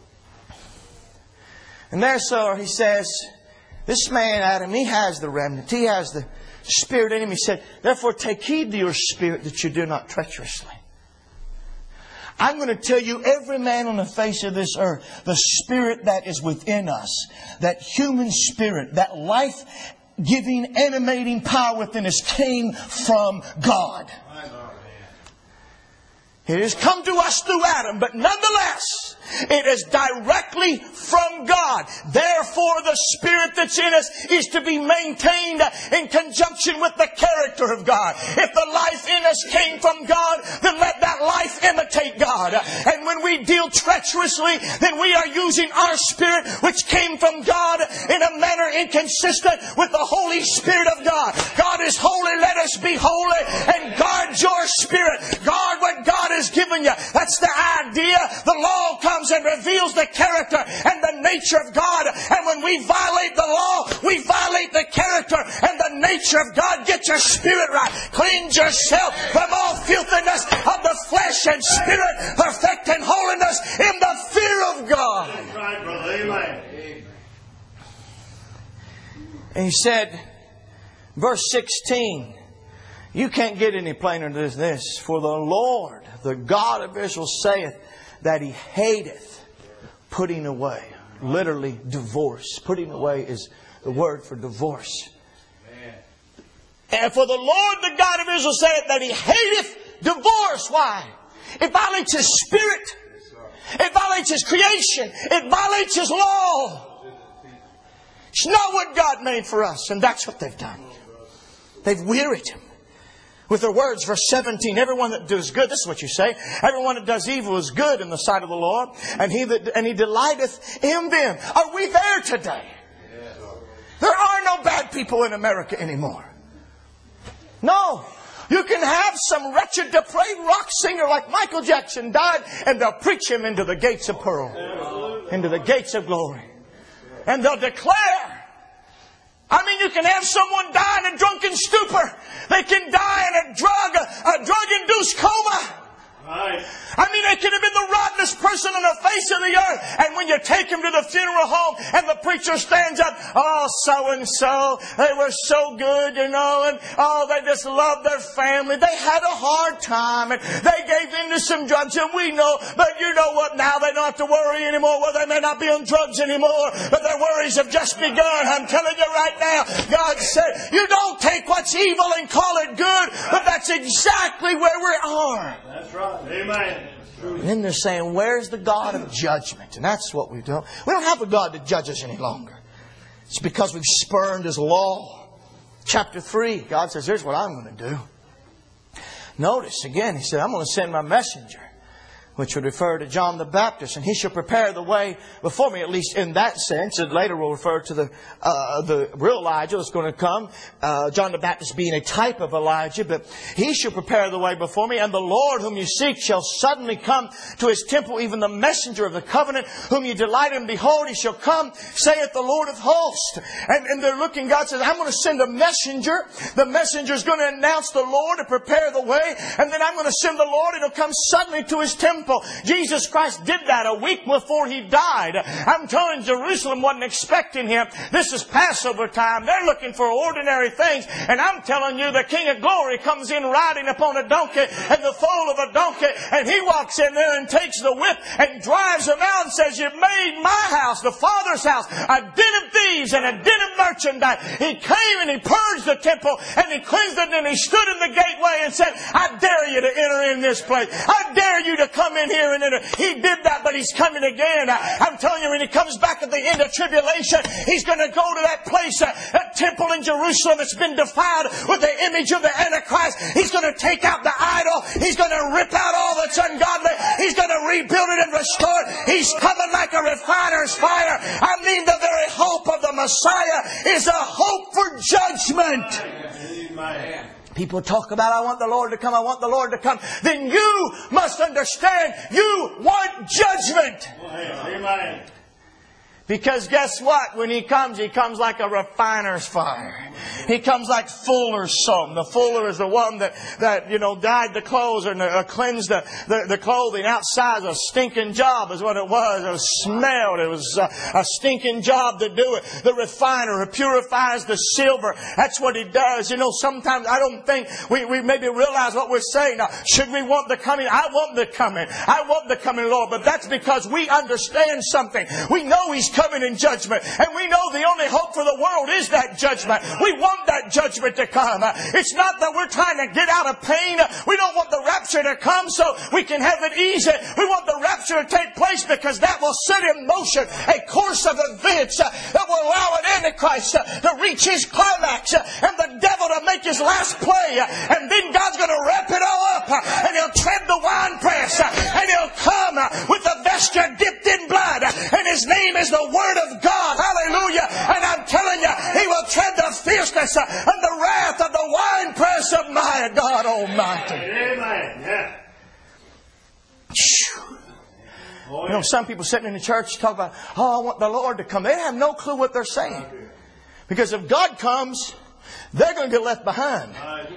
And there, so he says, this man, Adam, he has the remnant. He has the Spirit in him. He said, therefore take heed to your spirit that you do not treacherously. I'm going to tell you, every man on the face of this earth, the spirit that is within us, that human spirit, that life-giving, animating power within us came from God. It has come to us through Adam, but nonetheless, it is directly from God. Therefore, the Spirit that's in us is to be maintained in conjunction with the character of God. If the life in us came from God, then let that life imitate God. And when we deal treacherously, then we are using our spirit, which came from God, in a manner inconsistent with the Holy Spirit of God. God is holy, let us be holy, and guard your spirit. Guard what God has given you. That's the idea. The law comes and reveals the character and the nature of God. And when we violate the law, we violate the character and the nature of God. Get your spirit right. Cleanse yourself from all filthiness of the flesh and spirit, perfecting holiness in the fear of God. That's right, brother. Amen. And he said, verse sixteen, you can't get any plainer than this. For the Lord, the God of Israel, saith that He hateth putting away. Literally, divorce. Putting away is the word for divorce. And for the Lord, the God of Israel, saith that He hateth divorce. Why? It violates His Spirit. It violates His creation. It violates His law. It's not what God made for us. And that's what they've done. They've wearied Him with their words. Verse seventeen, everyone that does good, this is what you say, everyone that does evil is good in the sight of the Lord, and he that and He delighteth in them. Are we there today? There are no bad people in America anymore. No. You can have some wretched, depraved rock singer like Michael Jackson died, and they'll preach him into the gates of pearl, into the gates of glory. And they'll declare, I mean, you can have someone die in a drunken stupor. They can die in a drug, a drug-induced coma. Right. I mean, they could have been the rottenest person on the face of the earth. And when you take him to the funeral home and the preacher stands up, oh, so-and-so, they were so good, you know, and oh, they just loved their family. They had a hard time and they gave in to some drugs, and we know, but you know what, now they don't have to worry anymore. Well, they may not be on drugs anymore, but their worries have just begun. I'm telling you right now, God said, you don't take what's evil and call it good, but that's exactly where we are. That's right. Amen. And then they're saying, where's the God of judgment? And that's what we do. We don't have a God to judge us any longer. It's because we've spurned His law. Chapter three, God says, here's what I'm going to do. Notice, again, He said, I'm going to send my messenger, which would refer to John the Baptist, and he shall prepare the way before me, at least in that sense. And later we'll refer to the uh, the real Elijah that's going to come. Uh, John the Baptist being a type of Elijah, but he shall prepare the way before me. And the Lord whom you seek shall suddenly come to His temple, even the messenger of the covenant whom you delight in. Behold, He shall come, saith the Lord of hosts. And, and they're looking, God says, I'm going to send a messenger. The messenger is going to announce the Lord and prepare the way. And then I'm going to send the Lord, and He'll come suddenly to His temple. Jesus Christ did that a week before He died. I'm telling you, Jerusalem wasn't expecting Him. This is Passover time. They're looking for ordinary things. And I'm telling you, the King of Glory comes in riding upon a donkey and the foal of a donkey. And He walks in there and takes the whip and drives them out and says, you've made my house, the Father's house, a den of thieves and a den of merchandise. He came and He purged the temple and He cleansed it, and He stood in the gateway and said, I dare you to enter in this place. I dare you to come in here and enter. He did that, but He's coming again. I'm telling you, when He comes back at the end of tribulation, He's going to go to that place, that temple in Jerusalem that's been defiled with the image of the Antichrist. He's going to take out the idol. He's going to rip out all that's ungodly. He's going to rebuild it and restore it. He's coming like a refiner's fire. I mean, the very hope of the Messiah is a hope for judgment. Amen. People talk about, I want the Lord to come, I want the Lord to come. Then you must understand, you want judgment. Amen. Because guess what? When He comes, He comes like a refiner's fire. He comes like fuller's soap. The fuller is the one that, that you know, dyed the clothes or uh, cleansed the, the, the clothing. Outside a stinking job is what it was. It was smelled. It was uh, a stinking job to do it. The refiner who purifies the silver. That's what He does. You know, sometimes I don't think we, we maybe realize what we're saying. Now, should we want the coming? I want the coming. I want the coming, Lord. But that's because we understand something. We know He's coming in judgment. And we know the only hope for the world is that judgment. We want that judgment to come. It's not that we're trying to get out of pain. We don't want the rapture to come so we can have it easy. We want the rapture to take place because that will set in motion a course of events that will allow an Antichrist to reach his climax and the devil to make his last play. And then God's going to wrap it all up and He'll tread the winepress and He'll come with a vesture dipped in blood. And His name is the Word of God. Hallelujah. And I'm telling you, He will tread the fierceness and the wrath of the winepress of my God Almighty. Amen. Yeah. You know, some people sitting in the church talk about, oh, I want the Lord to come. They have no clue what they're saying. Because if God comes, they're going to get left behind.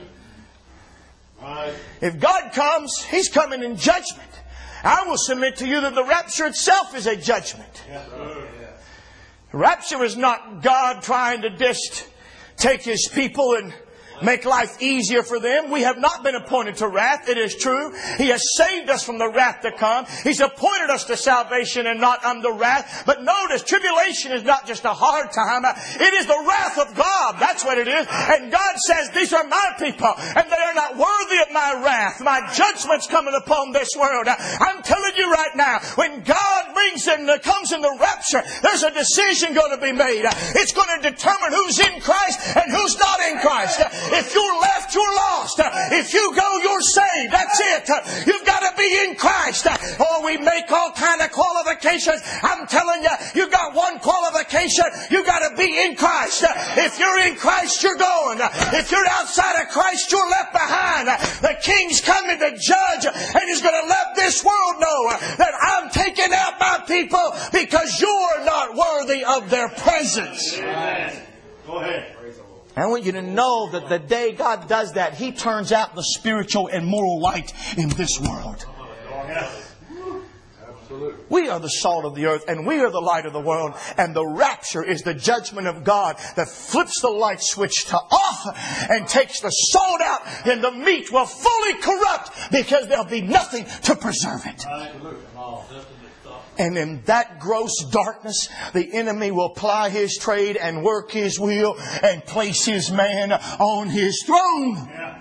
If God comes, He's coming in judgment. I will submit to you that the rapture itself is a judgment. Rapture is not God trying to just take His people and make life easier for them. We have not been appointed to wrath. It is true. He has saved us from the wrath to come. He's appointed us to salvation and not unto wrath. But notice, tribulation is not just a hard time. It is the wrath of God. That's what it is. And God says, these are my people, and they are not worthy of my wrath. My judgment's coming upon this world. I'm telling you right now, when God brings in, comes in the rapture, there's a decision going to be made. It's going to determine who's in Christ and who's not in Christ. If you're left, you're lost. If you go, you're saved. That's it. You've got to be in Christ. Oh, we make all kind of qualifications. I'm telling you, you've got one qualification. You've got to be in Christ. If you're in Christ, you're going. If you're outside of Christ, you're left behind. The King's coming to judge, and He's going to let this world know that I'm taking out my people because you're not worthy of their presence. Amen. Go ahead. I want you to know that the day God does that, He turns out the spiritual and moral light in this world. We are the salt of the earth and we are the light of the world. And the rapture is the judgment of God that flips the light switch to off and takes the salt out, and the meat will fully corrupt because there'll be nothing to preserve it. And in that gross darkness, the enemy will ply his trade and work his will and place his man on his throne. Yeah.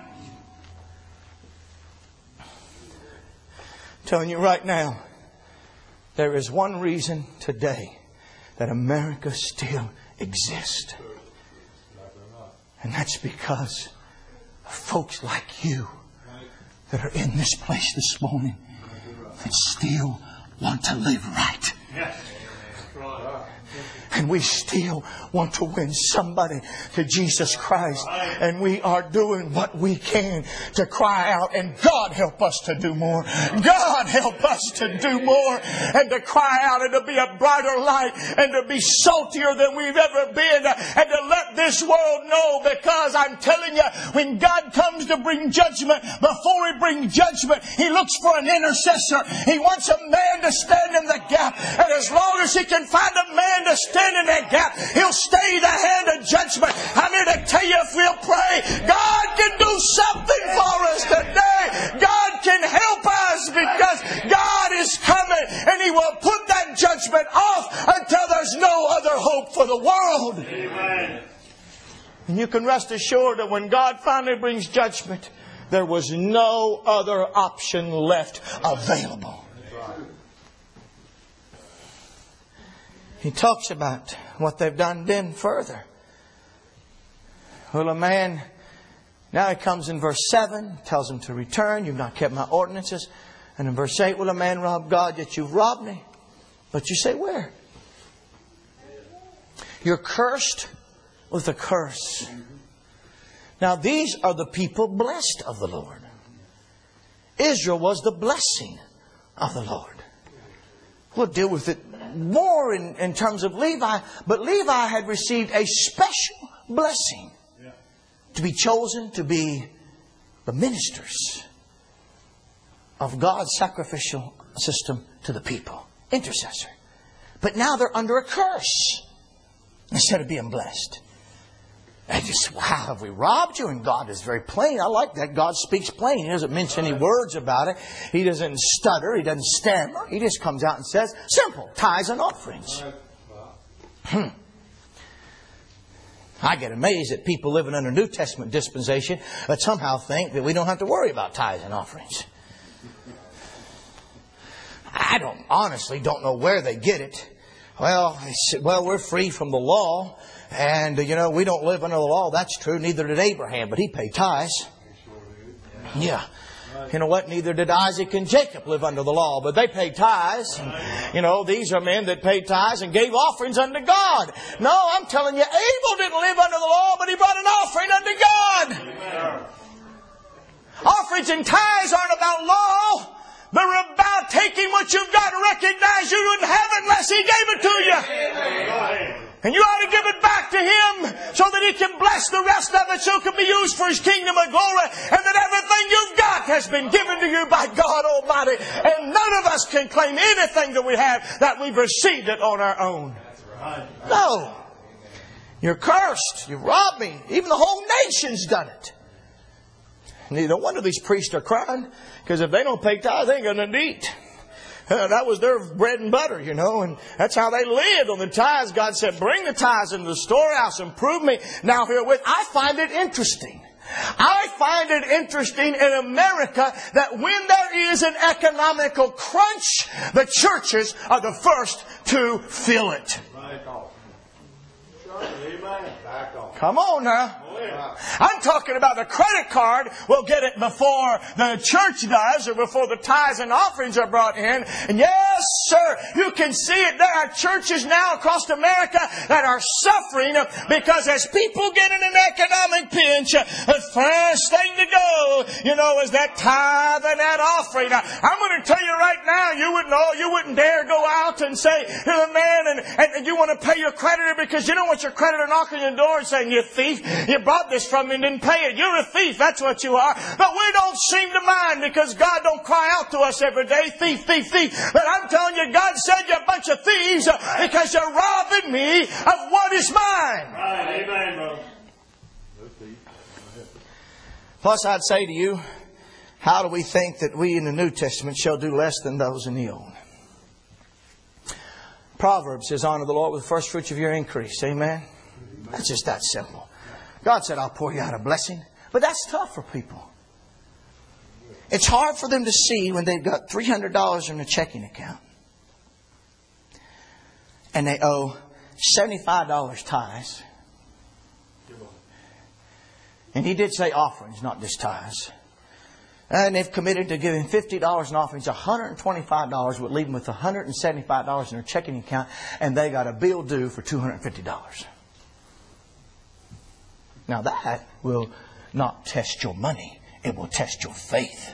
I'm telling you right now, there is one reason today that America still exists. And that's because of folks like you that are in this place this morning that still want to live right. Yes. And we still want to win somebody to Jesus Christ. And we are doing what we can to cry out. And God help us to do more. God help us to do more. And to cry out and to be a brighter light. And to be saltier than we've ever been. And to let this world know. Because I'm telling you, when God comes to bring judgment, before He brings judgment, He looks for an intercessor. He wants a man to stand in the gap. And as long as He can find a man to stand in that gap, He'll stay the hand of judgment. I'm here to tell you, if we'll pray, God can do something for us today. God can help us because God is coming, and He will put that judgment off until there's no other hope for the world. Amen. And you can rest assured that when God finally brings judgment, there was no other option left available. He talks about what they've done then further. Well, a man, now he comes in verse seven, tells him to return. You've not kept my ordinances. And in verse eight, will a man rob God, yet you've robbed me? But you say, where? You're cursed with a curse. Now, these are the people blessed of the Lord. Israel was the blessing of the Lord. We'll deal with it more in, in terms of Levi, but Levi had received a special blessing to be chosen to be the ministers of God's sacrificial system to the people. Intercessor. But now they're under a curse instead of being blessed. And just, wow, have we robbed you? And God is very plain. I like that. God speaks plain. He doesn't mention any words about it. He doesn't stutter. He doesn't stammer. He just comes out and says, simple, tithes and offerings. Hmm. I get amazed at people living under New Testament dispensation that somehow think that we don't have to worry about tithes and offerings. I don't honestly don't know where they get it. Well, well, we're free from the law, and you know we don't live under the law. That's true. Neither did Abraham, but he paid tithes. Yeah. You know what? Neither did Isaac and Jacob live under the law, but they paid tithes. And, you know, these are men that paid tithes and gave offerings unto God. No, I'm telling you, Abel didn't live under the law, but he brought an offering unto God. Amen. Offerings and tithes aren't about law. They're about taking what you've got and recognize you wouldn't have it unless He gave it to you. Amen. And you ought to give it back to Him so that He can bless the rest of it so it can be used for His kingdom of glory, and that everything you've got has been given to you by God Almighty. And none of us can claim anything that we have that we've received it on our own. No. You're cursed. You've robbed me. Even the whole nation's done it. And no wonder these priests are crying, because if they don't pay tithes, they ain't got nothing to eat. Uh, that was their bread and butter, you know, and that's how they lived on the tithes. God said, bring the tithes into the storehouse and prove me now herewith. I find it interesting. I find it interesting in America that when there is an economical crunch, the churches are the first to feel it. Come on now. I'm talking about the credit card will get it before the church does, or before the tithes and offerings are brought in. And yes, sir, you can see it. There are churches now across America that are suffering because as people get in an economic pinch, the first thing to go, you know, is that tithe and that offering. Now, I'm going to tell you right now, you wouldn't know, you wouldn't dare go out and say to the man, and, and, and you want to pay your creditor because you don't want your creditor knocking on your door and saying, you thief, you bought this from me and didn't pay it. You're a thief. That's what you are. But we don't seem to mind because God don't cry out to us every day, thief, thief, thief. But I'm telling you, God said you're a bunch of thieves because you're robbing me of what is mine. Right. Amen, brother. Plus, I'd say to you, how do we think that we in the New Testament shall do less than those in the Old? Proverbs says, honor the Lord with the first fruits of your increase. Amen? That's just that simple. God said, I'll pour you out a blessing. But that's tough for people. It's hard for them to see when they've got three hundred dollars in a checking account and they owe seventy-five dollars tithes. And he did say offerings, not just tithes. And they've committed to giving fifty dollars in offerings. one hundred twenty-five dollars would leave them with one hundred seventy-five dollars in their checking account, and they got a bill due for two hundred fifty dollars. Now that will not test your money. It will test your faith.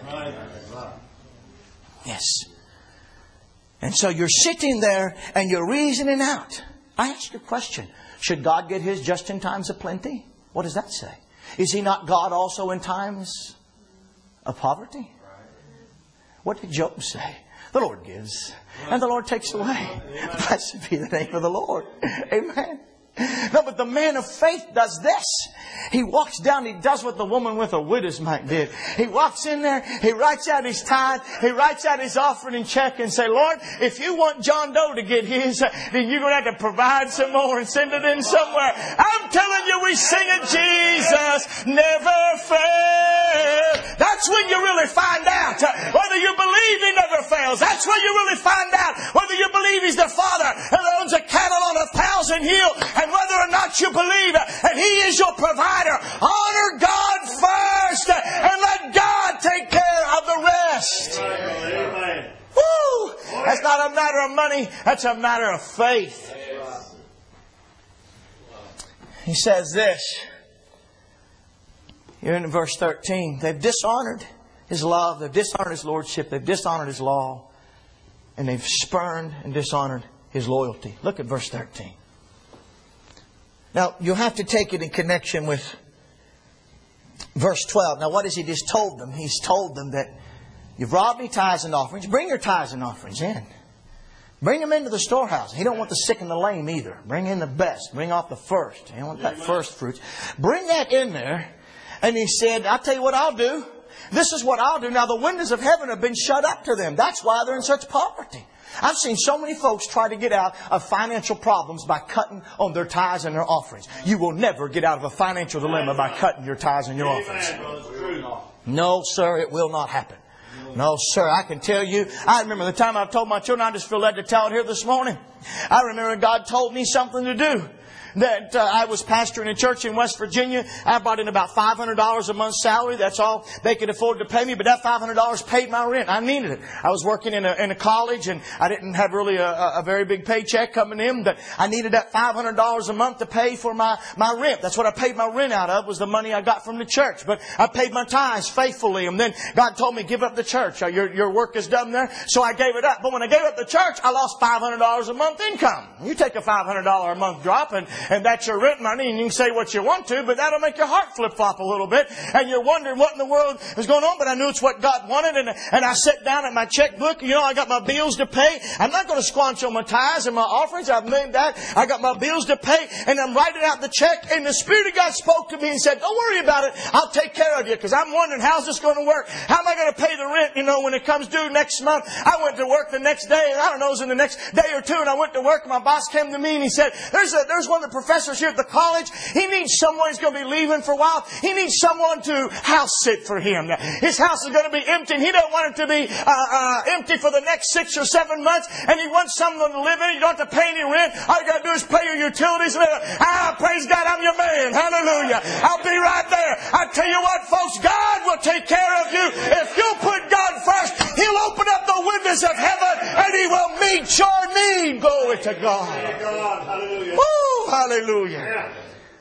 Yes. And so you're sitting there and you're reasoning out. I ask you a question. Should God get His just in times of plenty? What does that say? Is He not God also in times of poverty? What did Job say? The Lord gives and the Lord takes away. Blessed be the name of the Lord. Amen. No, but the man of faith does this. He walks down, he does what the woman with a widow's mite did. He walks in there, he writes out his tithe, he writes out his offering and check and say, Lord, if you want John Doe to get his, then you're going to have to provide some more and send it in somewhere. I'm telling you, we sing it, Jesus never fails. That's when you really find out whether you believe He never fails. That's when you really find out whether you believe He's the Father that owns a cattle on a thousand hills, and whether or not you believe that He is your provider. Honor God first and let God take care of the rest. Amen. Woo! That's not a matter of money. That's a matter of faith. He says this. Here in verse thirteen. They've dishonored His love. They've dishonored His lordship. They've dishonored His law. And they've spurned and dishonored his loyalty. Look at verse thirteen. Now, you'll have to take it in connection with verse twelve. Now, what has he just told them? He's told them that you've robbed me tithes and offerings. Bring your tithes and offerings in. Bring them into the storehouse. He don't want the sick and the lame either. Bring in the best. Bring off the first. He don't want that first fruits. Bring that in there. And he said, I'll tell you what I'll do. This is what I'll do. Now, the windows of heaven have been shut up to them. That's why they're in such poverty. I've seen so many folks try to get out of financial problems by cutting on their tithes and their offerings. You will never get out of a financial dilemma by cutting your tithes and your offerings. No, sir, it will not happen. No, sir, I can tell you. I remember the time I told my children, I just feel led to tell it here this morning. I remember God told me something to do. That uh, I was pastoring a church in West Virginia. I brought in about five hundred dollars a month salary. That's all they could afford to pay me. But that five hundred dollars paid my rent. I needed it. I was working in a, in a college and I didn't have really a, a very big paycheck coming in. But I needed that five hundred dollars a month to pay for my, my rent. That's what I paid my rent out of, was the money I got from the church. But I paid my tithes faithfully. And then God told me, give up the church. Your, your work is done there. So I gave it up. But when I gave up the church, I lost five hundred dollars a month income. You take a five hundred dollars a month drop and, and that's your rent money, and you can say what you want to, but that'll make your heart flip-flop a little bit, and you're wondering what in the world is going on, but I knew it's what God wanted, and, and I sat down at my checkbook. You know, I got my bills to pay. I'm not going to squanch on my tithes and my offerings. I've made that. I got my bills to pay, and I'm writing out the check, and the Spirit of God spoke to me and said, don't worry about it. I'll take care of you, because I'm wondering, how's this going to work? How am I going to pay the rent, you know, when it comes due next month? I went to work the next day, and I don't know, it was in the next day or two, and I went to work, and my boss came to me, and he said, there's a, there's one of the professors here at the college. He needs someone who's going to be leaving for a while. He needs someone to house sit for him. Now, his house is going to be empty, and he don't want it to be uh, uh, empty for the next six or seven months. And he wants someone to live in it. You don't have to pay any rent. All you got to do is pay your utilities. Ah, praise God, I'm your man. Hallelujah. I'll be right there. I tell you what, folks, God will take care of you. If you put God first, He'll open up the windows of heaven, and He will meet your need. Glory to God. Hallelujah. Woo, hallelujah.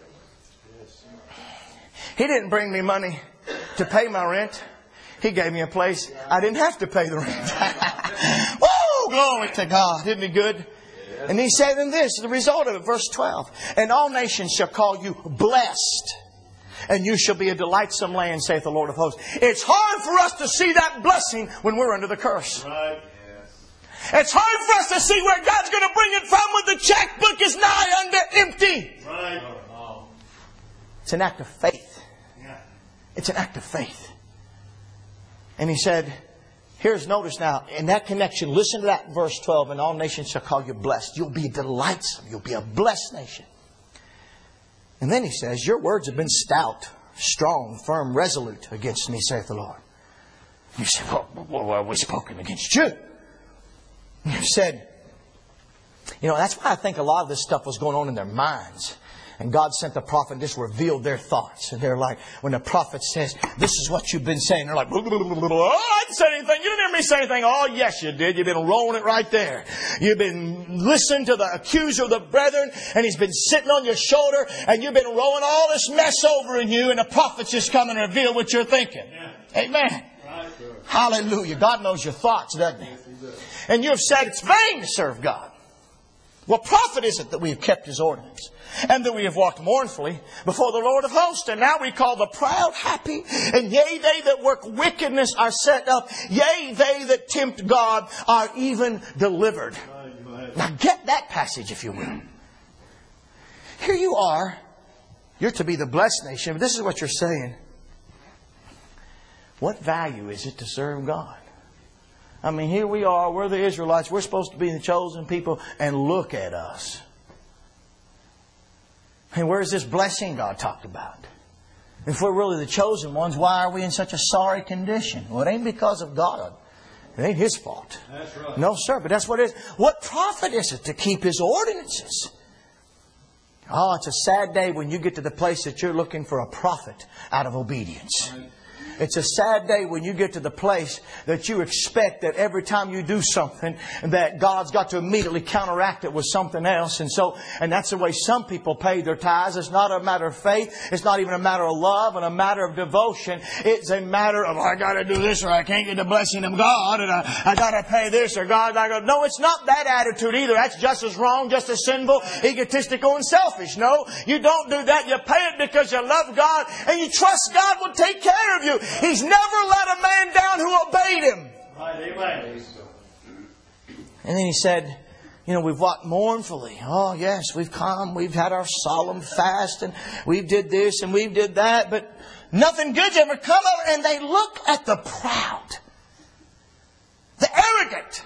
He didn't bring me money to pay my rent. He gave me a place I didn't have to pay the rent. Woo! Glory to God. Isn't He good? And He said in this, the result of it, verse twelve, and all nations shall call you blessed, and you shall be a delightsome land, saith the Lord of hosts. It's hard for us to see that blessing when we're under the curse. Right. It's hard for us to see where God's going to bring it from when the checkbook is nigh under empty. Right. It's an act of faith. Yeah. It's an act of faith. And He said, here's, notice now, in that connection, listen to that verse twelve, and all nations shall call you blessed. You'll be delightsome. You'll be a blessed nation. And then He says, your words have been stout, strong, firm, resolute against me, saith the Lord. You say, well, well, well we've spoken against you. And you said, you know, that's why I think a lot of this stuff was going on in their minds. And God sent the prophet and just revealed their thoughts. And they're like, when the prophet says, this is what you've been saying, they're like, blah, blah, blah, blah, blah. Oh, I didn't say anything. You didn't hear me say anything. Oh, yes, you did. You've been rolling it right there. You've been listening to the accuser of the brethren, and he's been sitting on your shoulder, and you've been rolling all this mess over in you, and the prophet's just come and reveal what you're thinking. Yeah. Amen. Right, sure. Hallelujah. God knows your thoughts, doesn't He? Yes, He does. And you have said it's vain to serve God. What profit is it that we have kept His ordinance, and that we have walked mournfully before the Lord of hosts? And now we call the proud happy, and yea, they that work wickedness are set up. Yea, they that tempt God are even delivered. Now get that passage, if you will. Here you are. You're to be the blessed nation. But this is what you're saying. What value is it to serve God? I mean, here we are. We're the Israelites. We're supposed to be the chosen people. And look at us. And where's this blessing God talked about? If we're really the chosen ones, why are we in such a sorry condition? Well, it ain't because of God. It ain't His fault. That's right. No, sir, but that's what it is. What profit is it to keep His ordinances? Oh, it's a sad day when you get to the place that you're looking for a profit out of obedience. It's a sad day when you get to the place that you expect that every time you do something that God's got to immediately counteract it with something else. And so, and that's the way some people pay their tithes. It's not a matter of faith. It's not even a matter of love and a matter of devotion. It's a matter of, I got to do this or I can't get the blessing of God, and I, I got to pay this or God, I got. No, it's not that attitude either. That's just as wrong, just as sinful, egotistical, and selfish. No, you don't do that. You pay it because you love God and you trust God will take care of you. He's never let a man down who obeyed Him. And then He said, you know, we've walked mournfully. Oh, yes, we've come. We've had our solemn fast and we've did this and we've did that. But nothing good's ever come of it. And they look at the proud, the arrogant.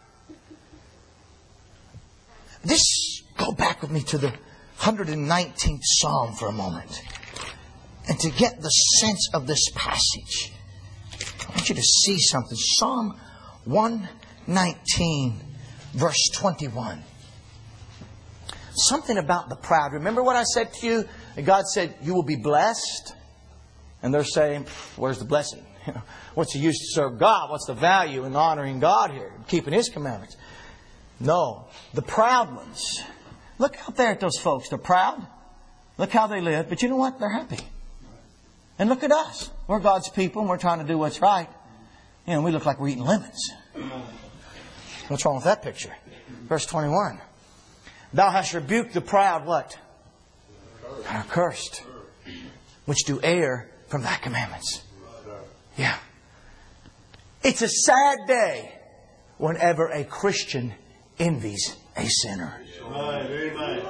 This, go back with me to the one hundred nineteenth Psalm for a moment. And to get the sense of this passage, I want you to see something. Psalm one nineteen, verse twenty-one. Something about the proud. Remember what I said to you? That God said, you will be blessed. And they're saying, where's the blessing? You know, what's the use to serve God? What's the value in honoring God here? Keeping His commandments? No. The proud ones. Look out there at those folks. They're proud. Look how they live. But you know what? They're happy. And look at us. We're God's people and we're trying to do what's right. You know, we look like we're eating lemons. What's wrong with that picture? Verse twenty-one. Thou hast rebuked the proud, what? Are cursed, which do err from Thy commandments. Yeah. It's a sad day whenever a Christian envies a sinner. Amen.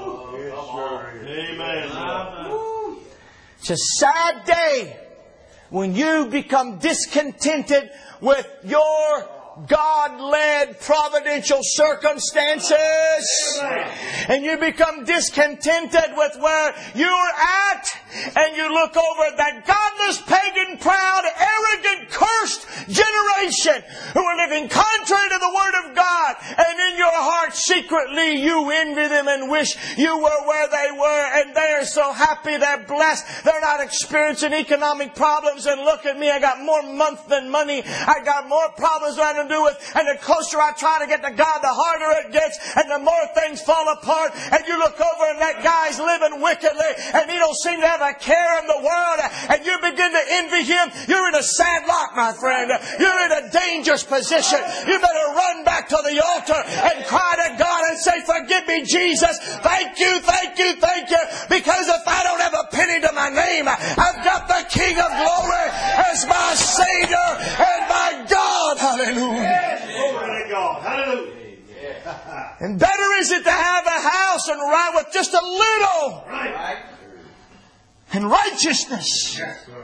Amen. It's a sad day when you become discontented with your God-led providential circumstances. And you become discontented with where you're at. And you look over at that godless, pagan, proud, arrogant, cursed generation who are living contrary to the Word of God. And in your heart, secretly, you envy them and wish you were where they were. And they are so happy, they're blessed. They're not experiencing economic problems. And look at me, I got more month than money. I got more problems than I can do with. And the closer I try to get to God, the harder it gets. And the more things fall apart. And you look over and that guy's living wickedly. And he don't seem to have a care in the world. And you begin to envy him. You're in a sad lot, my friend. You're in a dangerous position. You better run back to the altar and cry to God and say, forgive me, Jesus. Thank you, thank you, thank you. Because if I don't have a penny to my name, I've got the King of Glory as my Savior and my God. Hallelujah. Glory to God. Hallelujah. And better is it to have a house and ride with just a little Right. in righteousness Yes, sir.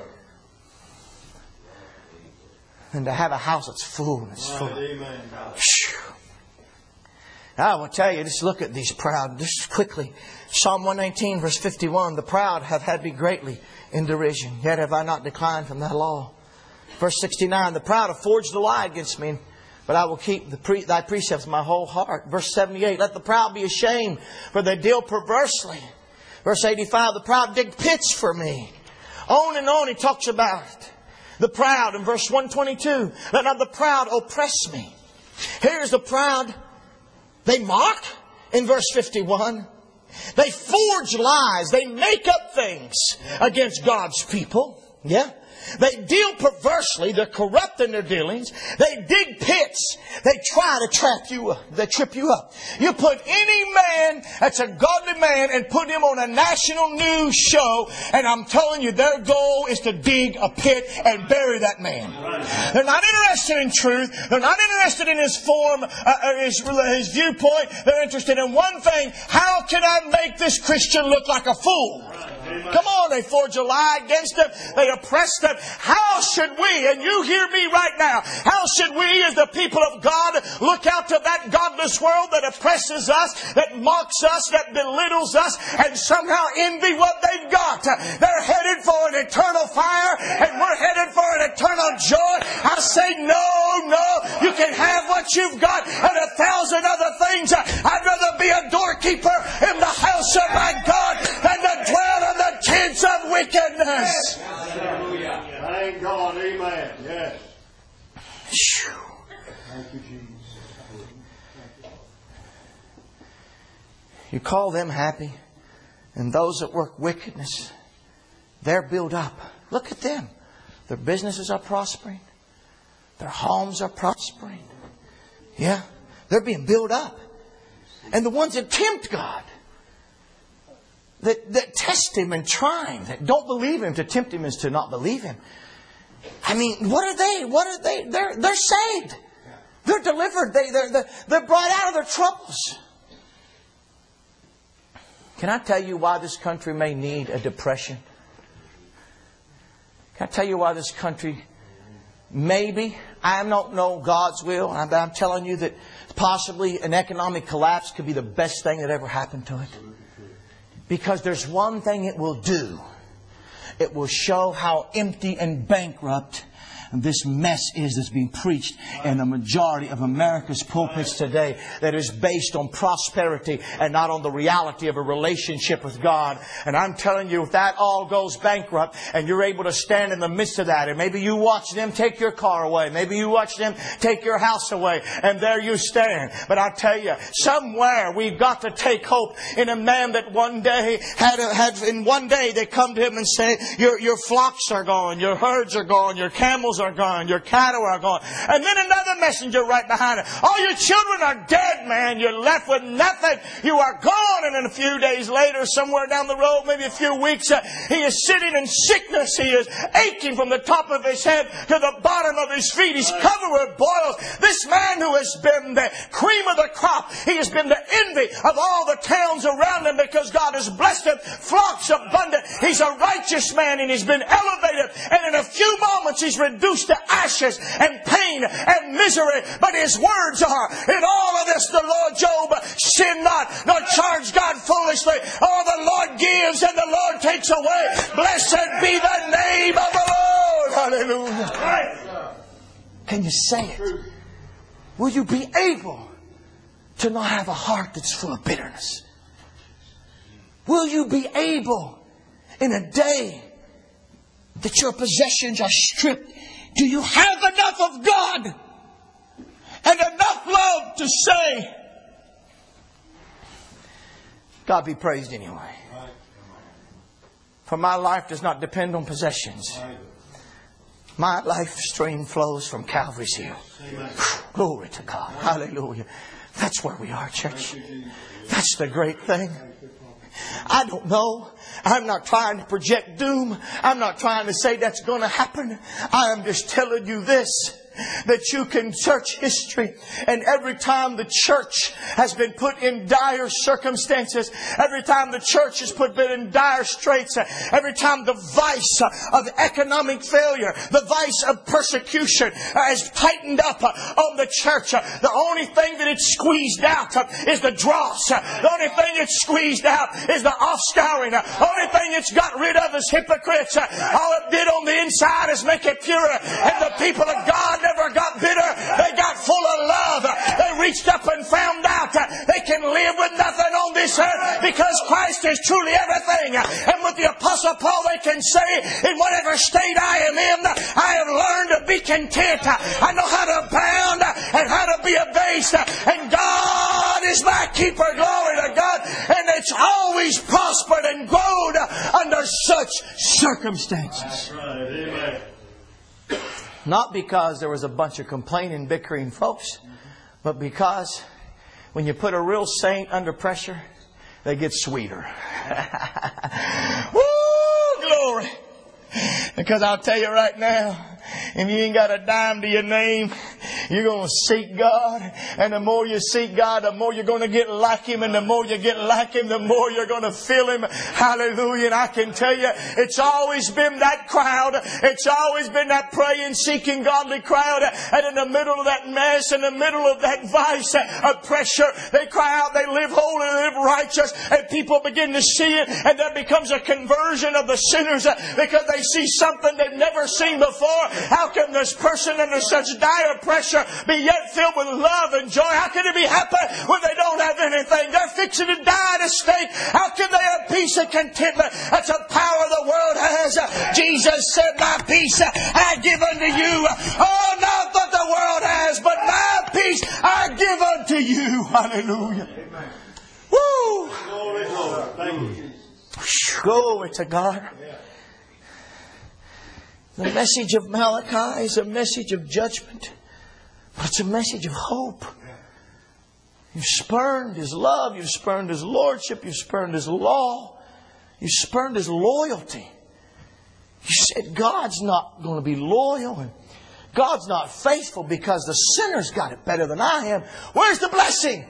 than to have a house that's full and it's full. Amen. Phew. I will tell you, just look at these proud, just quickly. Psalm one nineteen, verse fifty-one. The proud have had me greatly in derision, yet have I not declined from thy law. Verse sixty-nine. The proud have forged a lie against me, but I will keep the pre- thy precepts my whole heart. Verse seventy-eight. Let the proud be ashamed, for they deal perversely. Verse eighty-five. The proud dig pits for me. On and on he talks about it. The proud in verse one twenty-two. Let not the proud oppress me. Here's the proud. They mock in verse fifty-one. They forge lies. They make up things against God's people. Yeah. They deal perversely. They're corrupt in their dealings. They dig pits. They try to trap you up. They trip you up. You put any man that's a godly man and put him on a national news show, and I'm telling you, their goal is to dig a pit and bury that man. They're not interested in truth. They're not interested in his form, uh, his, his viewpoint. They're interested in one thing. How can I make this Christian look like a fool? Come on, they forge a lie against them. They oppress them. How should we, and you hear me right now, how should we as the people of God look out to that godless world that oppresses us, that mocks us, that belittles us, and somehow envy what they've got? They're headed for an eternal fire, and we're headed for an eternal joy. I say, no, no, you can have what you've got and a thousand other things. I'd rather be a doorkeeper in the house of my God than to dwell in the tents of wickedness. Hallelujah. Thank God. Amen. Yes. Whew. Thank you, Jesus. You call them happy, and those that work wickedness, they're built up. Look at them. Their businesses are prospering. Their homes are prospering. Yeah, they're being built up. And the ones that tempt God, that, that test Him and try Him, that don't believe Him, to tempt Him is to not believe Him. I mean, what are they? What are they? They're, they're saved. They're delivered. They, they're, they're, they're brought out of their troubles. Can I tell you why this country may need a depression? Can I tell you why this country, maybe, I don't know God's will, but I'm telling you that possibly an economic collapse could be the best thing that ever happened to it. Because there's one thing it will do. It will show how empty and bankrupt this mess is that's being preached in a majority of America's pulpits today, that is based on prosperity and not on the reality of a relationship with God. And I'm telling you, if that all goes bankrupt and you're able to stand in the midst of that, and maybe you watch them take your car away, maybe you watch them take your house away, and there you stand. But I tell you, somewhere we've got to take hope in a man that one day had, a, had in one day they come to him and say, your, your flocks are gone, your herds are gone, your camels are gone, your cattle are gone. And then another messenger right behind it. All your children are dead, man. You're left with nothing. You are gone. And then a few days later, somewhere down the road, maybe a few weeks, uh, he is sitting in sickness. He is aching from the top of his head to the bottom of his feet. He's covered with boils. This man who has been the cream of the crop, he has been the envy of all the towns around him because God has blessed him. Flocks abundant. He's a righteous man and he's been elevated. And in a few moments, he's reduced to ashes and pain and misery. But his words are, in all of this, the Lord Job, sin not, nor charge God foolishly. Oh, the Lord gives and the Lord takes away. Blessed be the name of the Lord. Hallelujah. Can you say it? Will you be able to not have a heart that's full of bitterness? Will you be able in a day that your possessions are stripped? Do you have enough of God and enough love to say, God be praised anyway? For my life does not depend on possessions. My life stream flows from Calvary's Hill. Glory to God. Hallelujah. That's where we are, church. That's the great thing. I don't know. I'm not trying to project doom. I'm not trying to say that's going to happen. I am just telling you this, that you can search history, and every time the church has been put in dire circumstances, every time the church has put been in dire straits, every time the vice of economic failure, the vice of persecution has tightened up on the church, the only thing that it's squeezed out is the dross. The only thing it's squeezed out is the offscouring. The only thing it's got rid of is hypocrites. All it did on the inside is make it purer, and the people of God never got bitter. They got full of love. They reached up and found out they can live with nothing on this earth because Christ is truly everything. And with the Apostle Paul, they can say, in whatever state I am in, I have learned to be content. I know how to abound and how to be abased. And God is my keeper. Glory to God. And it's always prospered and grown under such circumstances. That's right. Amen. Not because there was a bunch of complaining, bickering folks, but because when you put a real saint under pressure, they get sweeter. Woo! Glory! Because I'll tell you right now, if you ain't got a dime to your name, you're going to seek God. And the more you seek God, the more you're going to get like Him. And the more you get like Him, the more you're going to feel Him. Hallelujah. And I can tell you, it's always been that crowd. It's always been that praying, seeking, godly crowd. And in the middle of that mess, in the middle of that vice of pressure, they cry out, they live holy, they live righteous. And people begin to see it. And there becomes a conversion of the sinners because they see something they've never seen before. How come this person under such dire pressure culture be yet filled with love and joy? How can they be happy when they don't have anything? They're fixing to die at a stake. How can they have peace and contentment? That's a power the world has. Jesus said, my peace I give unto you. Oh, not that the world has, but my peace I give unto you. Hallelujah. Amen. Woo! Glory, glory. Thank you, Jesus. Glory to God. The message of Malachi is a message of judgment, but it's a message of hope. You've spurned His love. You've spurned His lordship. You've spurned His law. You've spurned His loyalty. You said God's not going to be loyal and God's not faithful because the sinner's got it better than I am. Where's the blessing?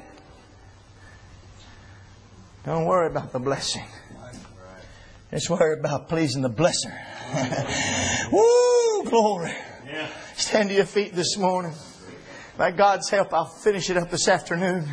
Don't worry about the blessing. Just worry about pleasing the blesser. Woo! Glory. Stand to your feet this morning. By God's help, I'll finish it up this afternoon.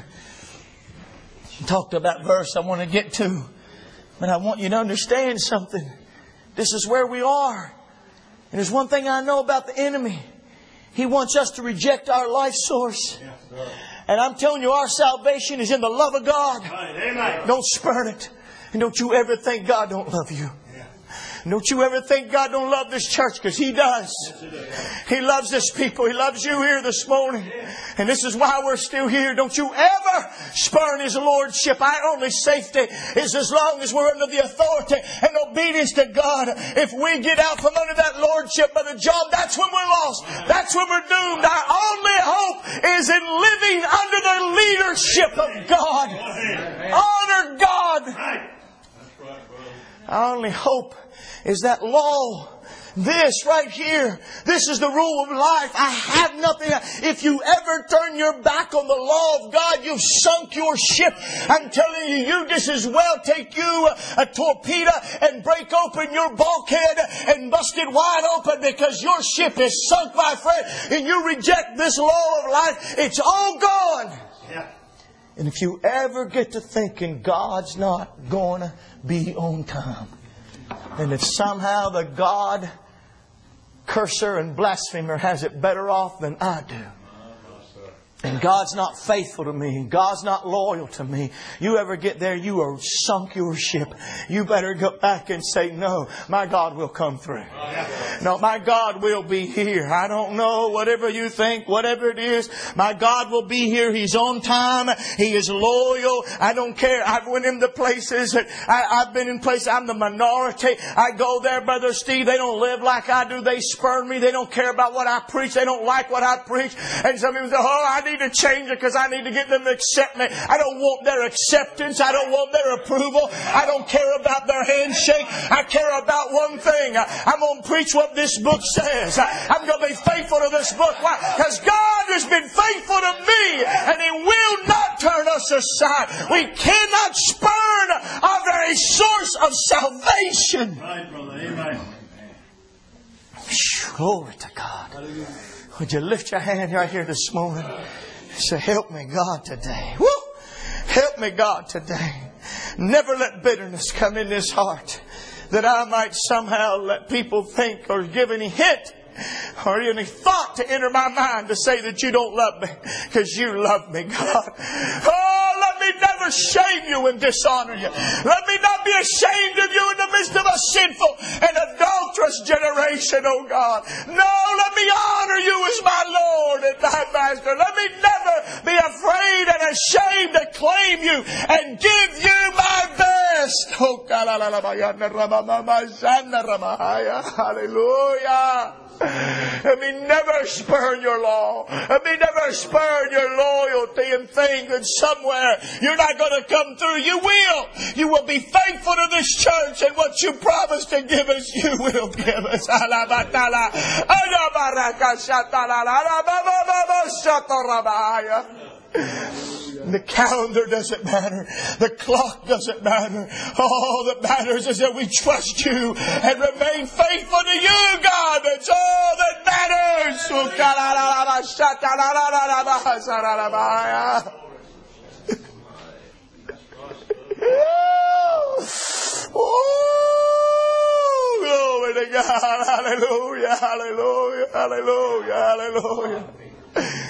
Talked about that verse I want to get to. But I want you to understand something. This is where we are. And there's one thing I know about the enemy. He wants us to reject our life source. And I'm telling you, our salvation is in the love of God. Amen. Don't spurn it. And don't you ever think God don't love you. Don't you ever think God don't love this church, because He does. He loves this people. He loves you here this morning. And this is why we're still here. Don't you ever spurn His lordship. Our only safety is as long as we're under the authority and obedience to God. If we get out from under that lordship by the job, that's when we're lost. That's when we're doomed. Our only hope is in living under the leadership of God. Honor God. Our only hope is that law. This right here. This is the rule of life. I have nothing. If you ever turn your back on the law of God, you've sunk your ship. I'm telling you, you just as well take you a torpedo and break open your bulkhead and bust it wide open, because your ship is sunk, my friend. And you reject this law of life, it's all gone. Yeah. And if you ever get to thinking God's not going to be on time, and if somehow the God curser and blasphemer has it better off than I do, and God's not faithful to me, and God's not loyal to me, you ever get there, you are sunk your ship. You better go back and say, no, my God will come through. No, my God will be here. I don't know, whatever you think, whatever it is, my God will be here. He's on time. He is loyal. I don't care. I've went into places that I, I've been in places, I'm the minority. I go there, Brother Steve, they don't live like I do. They spurn me. They don't care about what I preach. They don't like what I preach. And some people say, oh, I need to change it because I need to get them to accept me. I don't want their acceptance. I don't want their approval. I don't care about their handshake. I care about one thing. I'm going to preach what this book says. I'm going to be faithful to this book. Why? Because God has been faithful to me, and He will not turn us aside. We cannot spurn our very source of salvation. Right, brother. Amen. Glory to God. Would you lift your hand right here this morning? Say, help me, God, today. Woo! Help me, God, today. Never let bitterness come in this heart, that I might somehow let people think or give any hint or any thought to enter my mind to say that you don't love me, because you love me, God. Oh, let me never shame you and dishonor you. Let me not be ashamed of you in the midst of a sinful and adulterous generation, oh God. No, let me honor you as my Lord and my Master. Let me never be afraid and ashamed to claim you and give you my best. Oh God, hallelujah. Let me never spurn your law. Let me never spurn your loyalty and think that somewhere you're not going to come through. You will. You will be faithful to this church, and what you promised to give us, you will give us. The calendar doesn't matter. The clock doesn't matter. All that matters is that we trust you and remain faithful to you, God. That's all that matters. Oh, glory to God. Hallelujah, hallelujah, hallelujah, hallelujah.